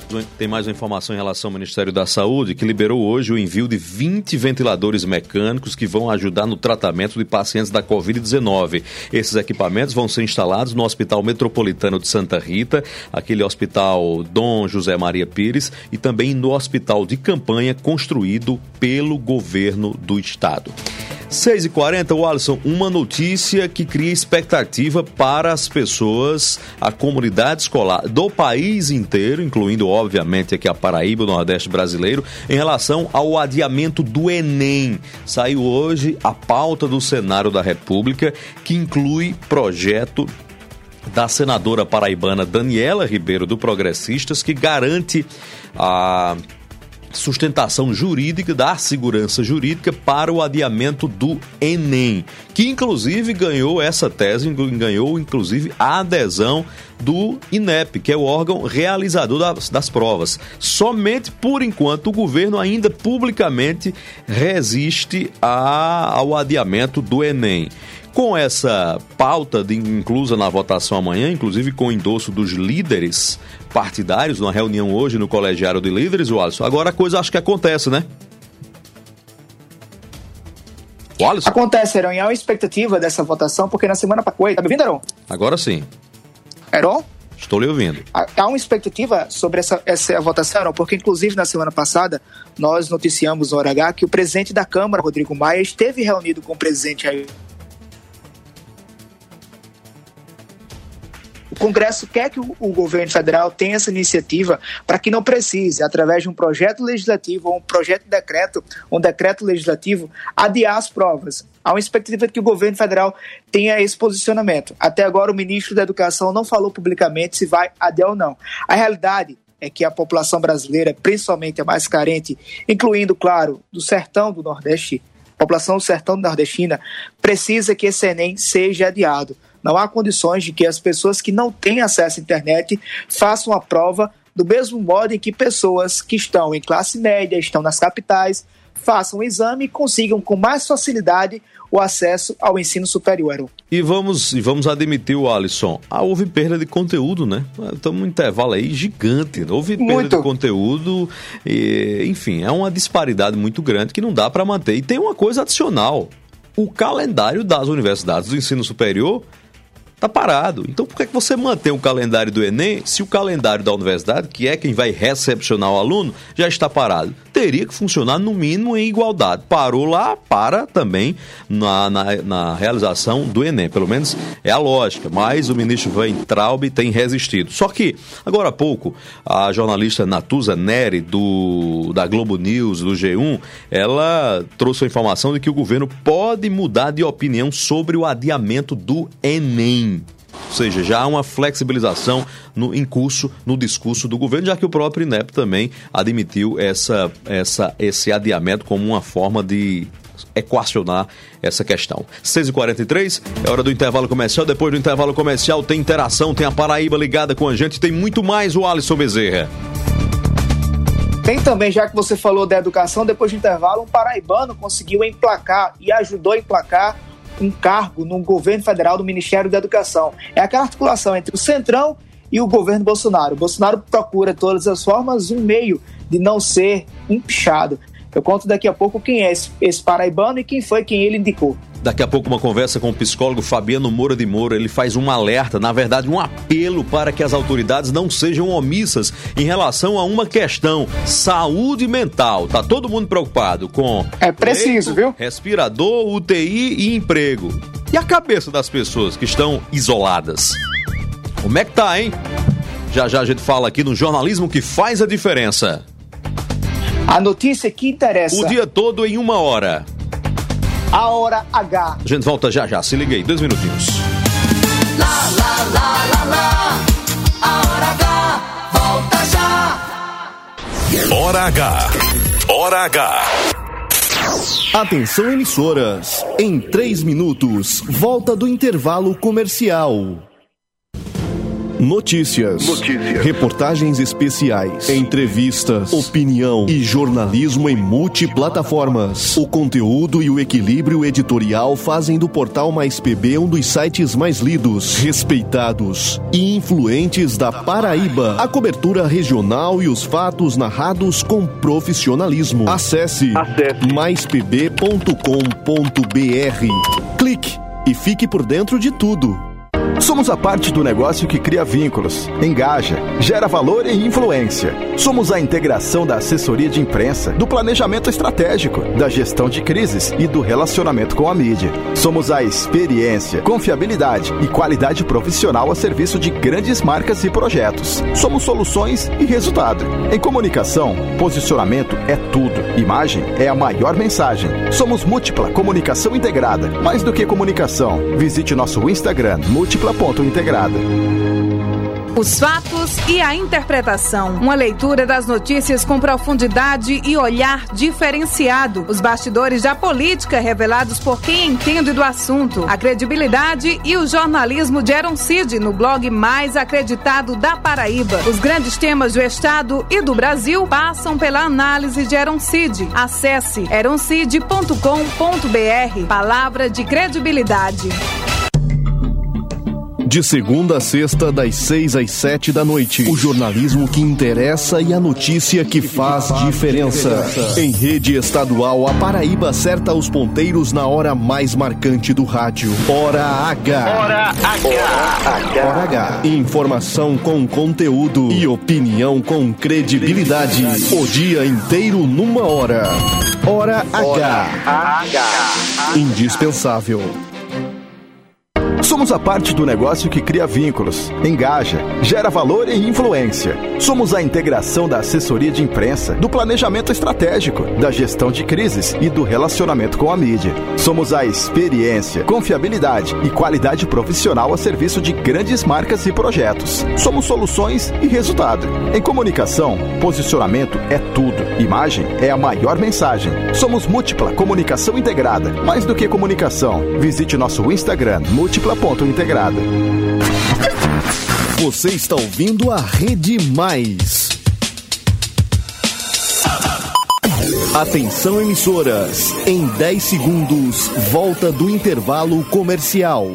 Tem mais uma informação em relação ao Ministério da Saúde, que liberou hoje o envio de 20 ventiladores mecânicos que vão ajudar no tratamento de pacientes da Covid-19. Esses equipamentos vão ser instalados no Hospital Metropolitano de Santa Rita, aquele hospital Dom José Maria Pires, e também no hospital de campanha construído pelo governo do estado. 6h40, Alisson, uma notícia que cria expectativa para as pessoas, a comunidade escolar do país inteiro, incluindo, obviamente, aqui a Paraíba, o Nordeste brasileiro, em relação ao adiamento do Enem. Saiu hoje a pauta do Senado da República, que inclui projeto da senadora paraibana Daniela Ribeiro, do Progressistas, que garante a sustentação jurídica, da segurança jurídica para o adiamento do Enem, que inclusive ganhou essa tese, ganhou inclusive a adesão do INEP, que é o órgão realizador das provas. Somente por enquanto o governo ainda publicamente resiste ao adiamento do Enem. Com essa pauta inclusa na votação amanhã, inclusive com o endosso dos líderes partidários, numa reunião hoje no Colegiado de Líderes, Alisson, agora a coisa acho que acontece, né? Alisson? Acontece, Heron, e há uma expectativa dessa votação, porque na semana passada... Tá me ouvindo, Heron? Agora sim. Heron? Estou lhe ouvindo. Há uma expectativa sobre essa votação, Heron, porque inclusive na semana passada nós noticiamos no Hora H que o presidente da Câmara, Rodrigo Maia, esteve reunido com o presidente aí. O Congresso quer que o governo federal tenha essa iniciativa para que não precise, através de um projeto legislativo ou um decreto legislativo, adiar as provas. Há uma expectativa de que o governo federal tenha esse posicionamento. Até agora, o ministro da Educação não falou publicamente se vai adiar ou não. A realidade é que a população brasileira, principalmente a mais carente, incluindo, claro, do sertão do Nordeste, a população do sertão nordestina, precisa que esse Enem seja adiado. Não há condições de que as pessoas que não têm acesso à internet façam a prova do mesmo modo em que pessoas que estão em classe média, estão nas capitais, façam o exame e consigam com mais facilidade o acesso ao ensino superior. E vamos admitir, o Alisson, houve perda de conteúdo, né? Estamos num intervalo aí gigante, houve perda de conteúdo, enfim, é uma disparidade muito grande que não dá para manter. E tem uma coisa adicional, o calendário das universidades do ensino superior está parado. Então por que você mantém o calendário do Enem se o calendário da universidade, que é quem vai recepcionar o aluno, já está parado? Teria que funcionar no mínimo em igualdade. Parou lá, para também na realização do Enem. Pelo menos é a lógica. Mas o ministro Weintraub tem resistido. Só que, agora há pouco, a jornalista Natuza Neri, da Globo News, do G1, ela trouxe a informação de que o governo pode mudar de opinião sobre o adiamento do Enem. Ou seja, já há uma flexibilização em curso no discurso do governo, já que o próprio INEP também admitiu esse adiamento como uma forma de equacionar essa questão. 6h43, é hora do intervalo comercial. Depois do intervalo comercial tem interação, tem a Paraíba ligada com a gente, tem muito mais, o Alisson Bezerra. Tem também, já que você falou da educação, depois do intervalo, um paraibano conseguiu emplacar e ajudou a emplacar um cargo no governo federal do Ministério da Educação. É aquela articulação entre o Centrão e o governo Bolsonaro. O Bolsonaro procura, de todas as formas, um meio de não ser empichado. Eu conto daqui a pouco quem é esse paraibano e quem ele indicou. Daqui a pouco uma conversa com o psicólogo Fabiano Moura de Moura. Ele faz um alerta, na verdade um apelo para que as autoridades não sejam omissas em relação a uma questão: saúde mental. Tá todo mundo preocupado com preciso, viu? Respirador, UTI e emprego. E a cabeça das pessoas que estão isoladas? Como é que tá, hein? Já já a gente fala aqui no jornalismo que faz a diferença. A notícia que interessa. O dia todo em 1 hora. A Hora H. A gente volta já já, se liga aí, 2 minutinhos. Lá, lá, lá, lá, lá. A Hora H, volta já. Hora H. Hora H. Atenção, emissoras. Em 3 minutos, volta do intervalo comercial. Notícias, reportagens especiais, entrevistas, opinião e jornalismo em multiplataformas. O conteúdo e o equilíbrio editorial fazem do Portal Mais PB um dos sites mais lidos, respeitados e influentes da Paraíba. A cobertura regional e os fatos narrados com profissionalismo. Acesse maispb.com.br. Clique e fique por dentro de tudo. Somos a parte do negócio que cria vínculos, engaja, gera valor e influência. Somos a integração da assessoria de imprensa, do planejamento estratégico, da gestão de crises e do relacionamento com a mídia. Somos a experiência, confiabilidade e qualidade profissional a serviço de grandes marcas e projetos. Somos soluções e resultado. Em comunicação, posicionamento é tudo. Imagem é a maior mensagem. Somos Múltipla Comunicação Integrada. Mais do que comunicação, visite nosso Instagram, múltipla.integrada. Os fatos e a interpretação. Uma leitura das notícias com profundidade e olhar diferenciado. Os bastidores da política revelados por quem entende do assunto. A credibilidade e o jornalismo de Heron Cid no blog mais acreditado da Paraíba. Os grandes temas do Estado e do Brasil passam pela análise de Heron Cid. Acesse heroncid.com.br. Palavra de credibilidade. De segunda a sexta, das 6 às 7 da noite. O jornalismo que interessa e a notícia que faz diferença. Em rede estadual, a Paraíba acerta os ponteiros na hora mais marcante do rádio. Hora H. Hora H. Hora H. Informação com conteúdo e opinião com credibilidade. O dia inteiro numa hora. Hora H. Indispensável. Somos a parte do negócio que cria vínculos, engaja, gera valor e influência. Somos a integração da assessoria de imprensa, do planejamento estratégico, da gestão de crises e do relacionamento com a mídia. Somos a experiência, confiabilidade e qualidade profissional a serviço de grandes marcas e projetos. Somos soluções e resultado. Em comunicação, posicionamento é tudo. Imagem é a maior mensagem. Somos Múltipla Comunicação Integrada. Mais do que comunicação, visite nosso Instagram, múltipla.integrada. Você está ouvindo a Rede Mais. Atenção, emissoras. Em 10 segundos, volta do intervalo comercial.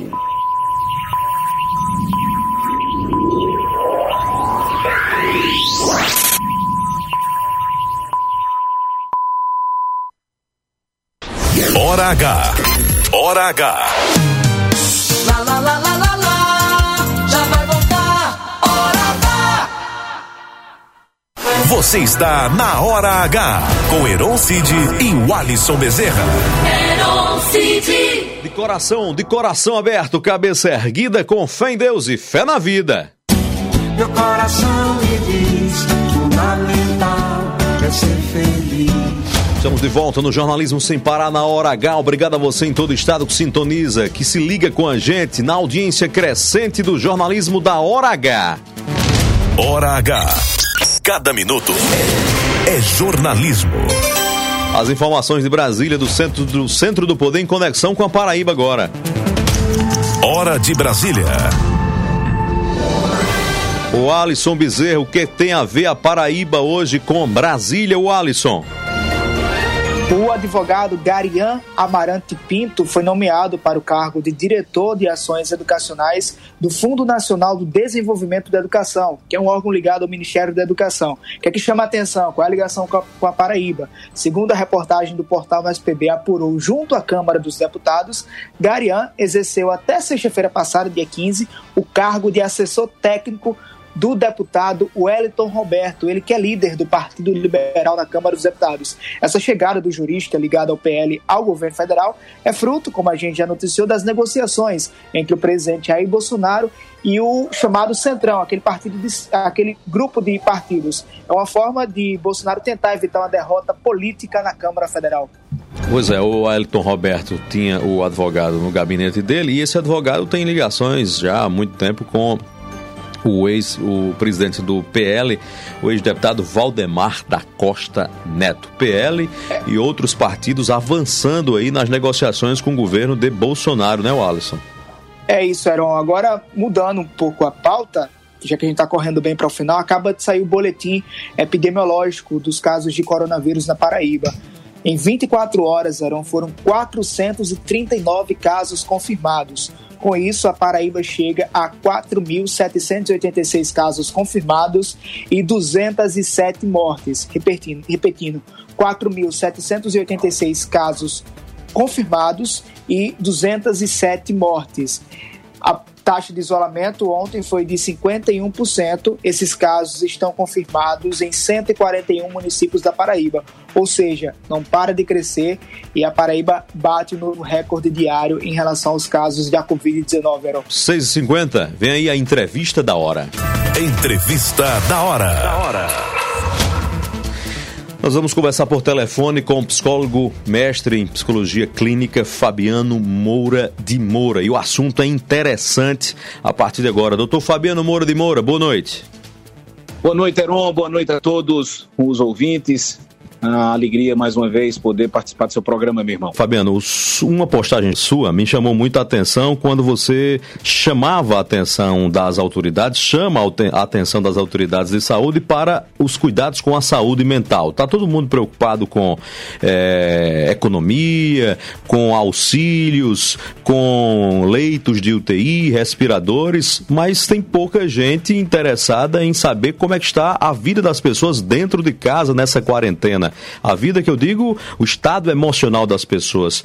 Hora H. Hora H. Lá, lá, lá, lá, lá, lá, já vai voltar, Hora H. Você está na Hora H, com Heron Cid e o Alisson Bezerra. Heron Cid. De coração aberto, cabeça erguida, com fé em Deus e fé na vida. Meu coração me diz, fundamental é ser feliz. Estamos de volta no Jornalismo Sem Parar na Hora H. Obrigado a você em todo o estado que sintoniza, que se liga com a gente na audiência crescente do jornalismo da Hora H. Hora H. Cada minuto é jornalismo. As informações de Brasília, do Centro do Poder, em conexão com a Paraíba agora. Hora de Brasília. O Alisson Bezerra, o que tem a ver a Paraíba hoje com Brasília, o Alisson? O advogado Garian Amarante Pinto foi nomeado para o cargo de diretor de ações educacionais do Fundo Nacional do Desenvolvimento da Educação, que é um órgão ligado ao Ministério da Educação. O que é que chama a atenção? Qual é a ligação com a Paraíba? Segundo a reportagem do portal Mais PB apurou junto à Câmara dos Deputados, Garian exerceu até sexta-feira passada, dia 15, o cargo de assessor técnico do deputado Wellington Roberto, ele que é líder do Partido Liberal na Câmara dos Deputados. Essa chegada do jurista ligado ao PL ao governo federal é fruto, como a gente já noticiou, das negociações entre o presidente Jair Bolsonaro e o chamado Centrão, aquele grupo de partidos. É uma forma de Bolsonaro tentar evitar uma derrota política na Câmara Federal. Pois é, o Wellington Roberto tinha o advogado no gabinete dele, e esse advogado tem ligações já há muito tempo com o presidente do PL, o ex-deputado Valdemar da Costa Neto. PL e outros partidos avançando aí nas negociações com o governo de Bolsonaro, né, Alisson? É isso, Heron. Agora, mudando um pouco a pauta, já que a gente está correndo bem para o final, acaba de sair o boletim epidemiológico dos casos de coronavírus na Paraíba. Em 24 horas, Heron, foram 439 casos confirmados. Com isso, a Paraíba chega a 4.786 casos confirmados e 207 mortes. Repetindo, 4.786 casos confirmados e 207 mortes. A taxa de isolamento ontem foi de 51%. Esses casos estão confirmados em 141 municípios da Paraíba. Ou seja, não para de crescer e a Paraíba bate no recorde diário em relação aos casos da Covid-19. 6h50, vem aí a entrevista da hora. Entrevista da hora. Nós vamos conversar por telefone com o psicólogo, mestre em psicologia clínica, Fabiano Moura de Moura. E o assunto é interessante a partir de agora. Doutor Fabiano Moura de Moura, boa noite. Boa noite, Heron. Boa noite a todos os ouvintes. A alegria, mais uma vez, poder participar do seu programa, meu irmão. Fabiano, uma postagem sua me chamou muito a atenção quando você chamava a atenção das autoridades, chama a atenção das autoridades de saúde para os cuidados com a saúde mental. Está todo mundo preocupado com economia, com auxílios, com leitos de UTI, respiradores, mas tem pouca gente interessada em saber como é que está a vida das pessoas dentro de casa nessa quarentena. A vida que eu digo, o estado emocional das pessoas.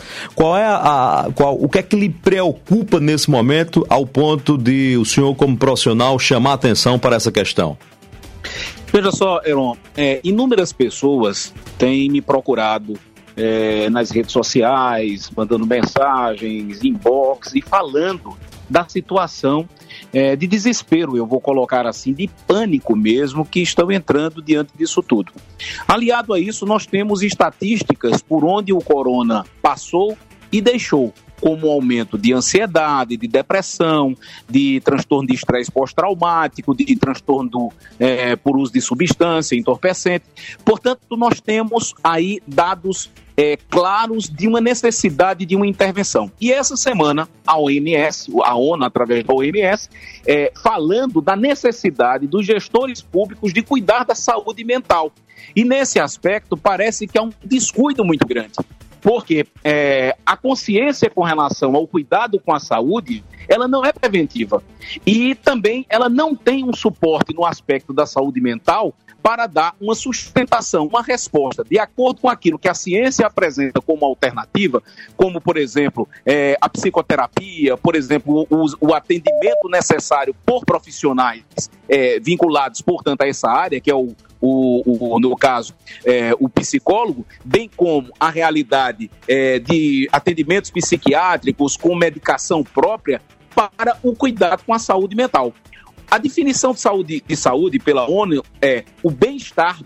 O que é que lhe preocupa nesse momento ao ponto de o senhor, como profissional, chamar a atenção para essa questão? Veja só, Heron, inúmeras pessoas têm me procurado nas redes sociais, mandando mensagens, inbox e falando da situação de desespero, eu vou colocar assim, de pânico mesmo, que estão entrando diante disso tudo. Aliado a isso, nós temos estatísticas por onde o corona passou e deixou, como aumento de ansiedade, de depressão, de transtorno de estresse pós-traumático, de transtorno por uso de substância entorpecente. Portanto, nós temos aí dados claros de uma necessidade de uma intervenção. E essa semana, a ONU, através da OMS, falando da necessidade dos gestores públicos de cuidar da saúde mental. E nesse aspecto, parece que há um descuido muito grande. Porque a consciência com relação ao cuidado com a saúde, ela não é preventiva. E também ela não tem um suporte no aspecto da saúde mental para dar uma sustentação, uma resposta, de acordo com aquilo que a ciência apresenta como alternativa, como, por exemplo, a psicoterapia, por exemplo, o atendimento necessário por profissionais vinculados, portanto, a essa área, que é no caso, o psicólogo, bem como a realidade de atendimentos psiquiátricos com medicação própria para o cuidado com a saúde mental. A definição de saúde pela ONU é o bem-estar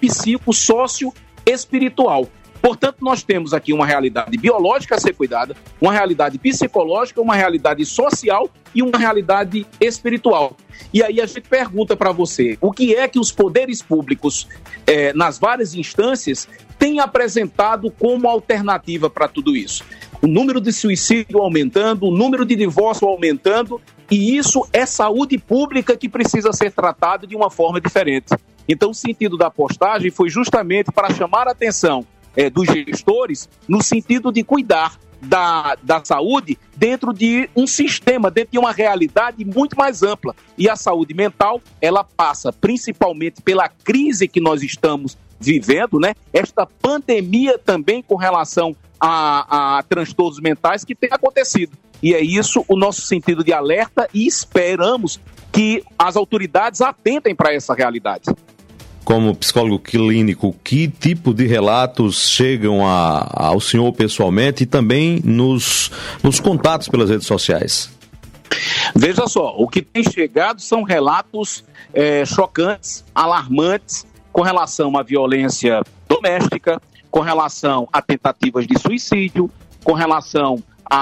biopsicossócio-espiritual. Portanto, nós temos aqui uma realidade biológica a ser cuidada, uma realidade psicológica, uma realidade social e uma realidade espiritual. E aí a gente pergunta para você, o que é que os poderes públicos, nas várias instâncias, têm apresentado como alternativa para tudo isso? O número de suicídio aumentando, o número de divórcio aumentando, e isso é saúde pública que precisa ser tratada de uma forma diferente. Então, o sentido da postagem foi justamente para chamar a atenção dos gestores no sentido de cuidar da saúde dentro de um sistema, dentro de uma realidade muito mais ampla. E a saúde mental, ela passa principalmente pela crise que nós estamos vivendo, né? Esta pandemia também com relação a transtornos mentais que tem acontecido. E é isso o nosso sentido de alerta e esperamos que as autoridades atentem para essa realidade. Como psicólogo clínico, que tipo de relatos chegam ao senhor pessoalmente e também nos contatos pelas redes sociais? Veja só, o que tem chegado são relatos chocantes, alarmantes, com relação à violência doméstica, com relação a tentativas de suicídio, com relação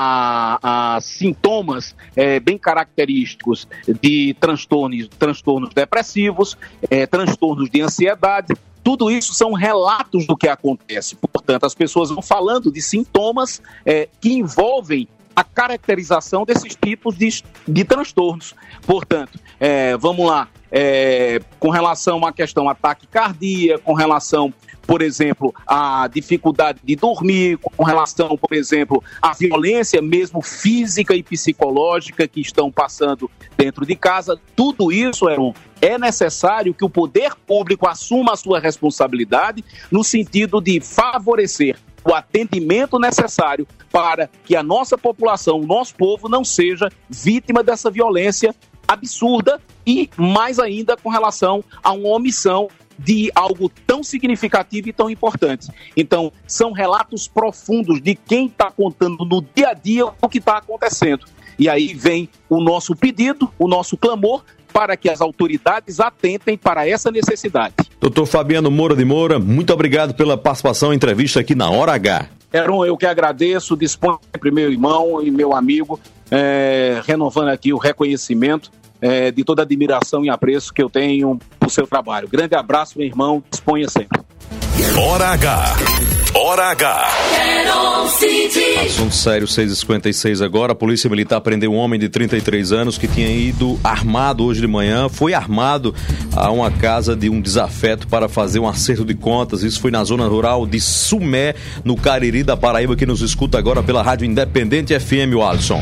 a sintomas bem característicos de transtornos depressivos, transtornos de ansiedade. Tudo isso são relatos do que acontece. Portanto, as pessoas vão falando de sintomas que envolvem a caracterização desses tipos de transtornos. Portanto, vamos lá, com relação à questão ataque cardíaco, com relação, por exemplo, à dificuldade de dormir, com relação, por exemplo, à violência mesmo física e psicológica que estão passando dentro de casa. Tudo isso, é necessário que o poder público assuma a sua responsabilidade no sentido de favorecer o atendimento necessário para que a nossa população, o nosso povo, não seja vítima dessa violência absurda e, mais ainda, com relação a uma omissão de algo tão significativo e tão importante. Então, são relatos profundos de quem está contando no dia a dia o que está acontecendo. E aí vem o nosso pedido, o nosso clamor, para que as autoridades atentem para essa necessidade. Doutor Fabiano Moura de Moura, muito obrigado pela participação em entrevista aqui na Hora H. Heron, eu que agradeço, disponho sempre meu irmão e meu amigo, renovando aqui o reconhecimento de toda a admiração e apreço que eu tenho por seu trabalho. Grande abraço, meu irmão, disponha sempre. Hora H. Hora H. Assunto sério, 6h56 agora. A Polícia Militar prendeu um homem de 33 anos que tinha ido armado hoje de manhã. Foi armado a uma casa de um desafeto para fazer um acerto de contas. Isso foi na zona rural de Sumé, no Cariri da Paraíba, que nos escuta agora pela Rádio Independente FM, o Alisson.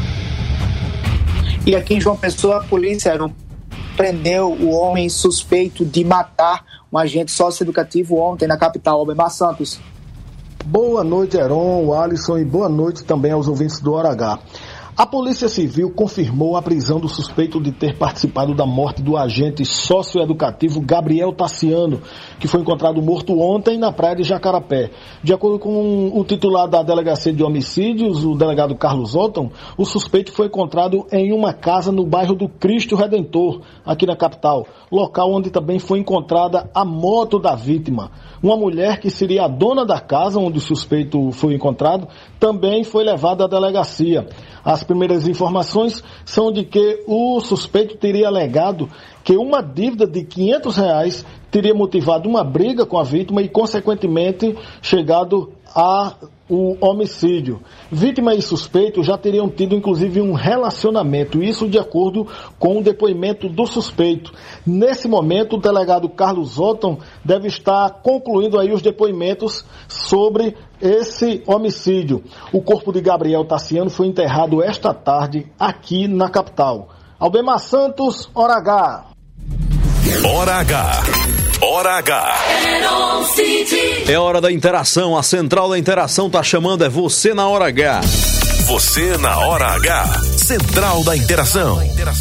E aqui em João Pessoa, a polícia prendeu o homem suspeito de matar um agente socioeducativo ontem na capital, Albemar Santos. Boa noite, Heron, Alisson, e boa noite também aos ouvintes do Hora H. A Polícia Civil confirmou a prisão do suspeito de ter participado da morte do agente socioeducativo Gabriel Tassiano, que foi encontrado morto ontem na praia de Jacarapé. De acordo com o titular da Delegacia de Homicídios, o delegado Carlos Otton, o suspeito foi encontrado em uma casa no bairro do Cristo Redentor, aqui na capital, local onde também foi encontrada a moto da vítima. Uma mulher que seria a dona da casa onde o suspeito foi encontrado também foi levada à delegacia. As primeiras informações são de que o suspeito teria alegado que uma dívida de R$500 teria motivado uma briga com a vítima e, consequentemente, chegado a o homicídio. Vítima e suspeito já teriam tido, inclusive, um relacionamento, isso de acordo com o depoimento do suspeito. Nesse momento, o delegado Carlos Otton deve estar concluindo aí os depoimentos sobre esse homicídio. O corpo de Gabriel Tassiano foi enterrado esta tarde aqui na capital. Albemar Santos, Hora H. Hora H. Hora H. É hora da interação. A central da interação está chamando, é você na Hora H. Você na Hora H. Central da interação.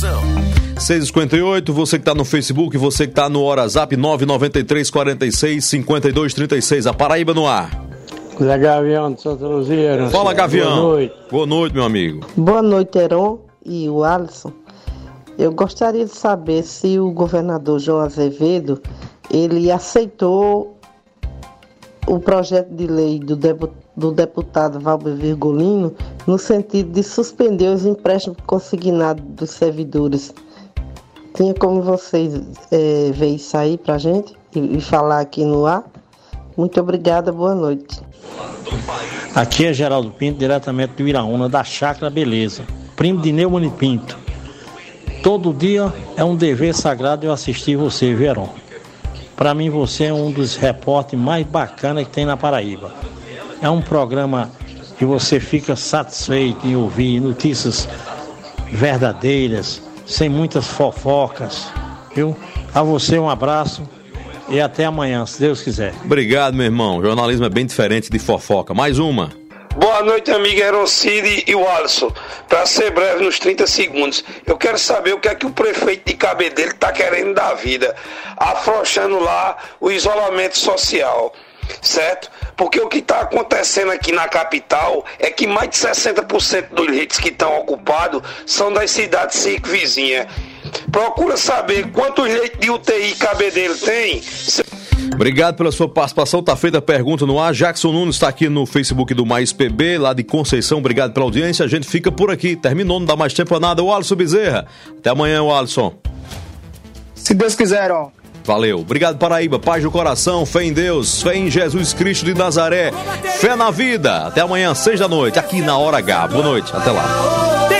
6h58, você que está no Facebook, você que está no WhatsApp 993 46 52 36. A Paraíba no ar. Zé Gavião de Santa Luzia. Fala, Gavião. Boa noite. Boa noite, meu amigo. Boa noite, Heron e o Alisson. Eu gostaria de saber se o governador João Azevedo, ele aceitou o projeto de lei do deputado Valber Virgulino no sentido de suspender os empréstimos consignados dos servidores. Tinha como vocês ver isso aí pra gente e falar aqui no ar? Muito obrigada, boa noite. Aqui é Geraldo Pinto, diretamente do Iraúna, da Chácara Beleza, primo de Neumann Pinto. Todo dia é um dever sagrado eu assistir você, Verão. Para mim, você é um dos repórteres mais bacanas que tem na Paraíba. É um programa que você fica satisfeito em ouvir notícias verdadeiras, sem muitas fofocas, viu? A você um abraço e até amanhã, se Deus quiser. Obrigado, meu irmão. O jornalismo é bem diferente de fofoca. Mais uma. Boa noite, amigo Eroncide e o Alisson. Para ser breve nos 30 segundos, eu quero saber o que é que o prefeito de Cabedelo está querendo da vida, afrouxando lá o isolamento social, certo? Porque o que está acontecendo aqui na capital é que mais de 60% dos leitos que estão ocupados são das cidades circunvizinhas. Procura saber quantos leitos de UTI Cabedelo tem. Obrigado pela sua participação, tá feita a pergunta no ar. Jackson Nunes está aqui no Facebook do Mais PB, lá de Conceição. Obrigado pela audiência, a gente fica por aqui. Terminou, não dá mais tempo a nada. O Alisson Bezerra, até amanhã, o Alisson. Se Deus quiser, ó. Valeu, obrigado Paraíba, paz do coração, fé em Deus, fé em Jesus Cristo de Nazaré, fé na vida. Até amanhã, 6 da noite, aqui na Hora H. Boa noite, até lá.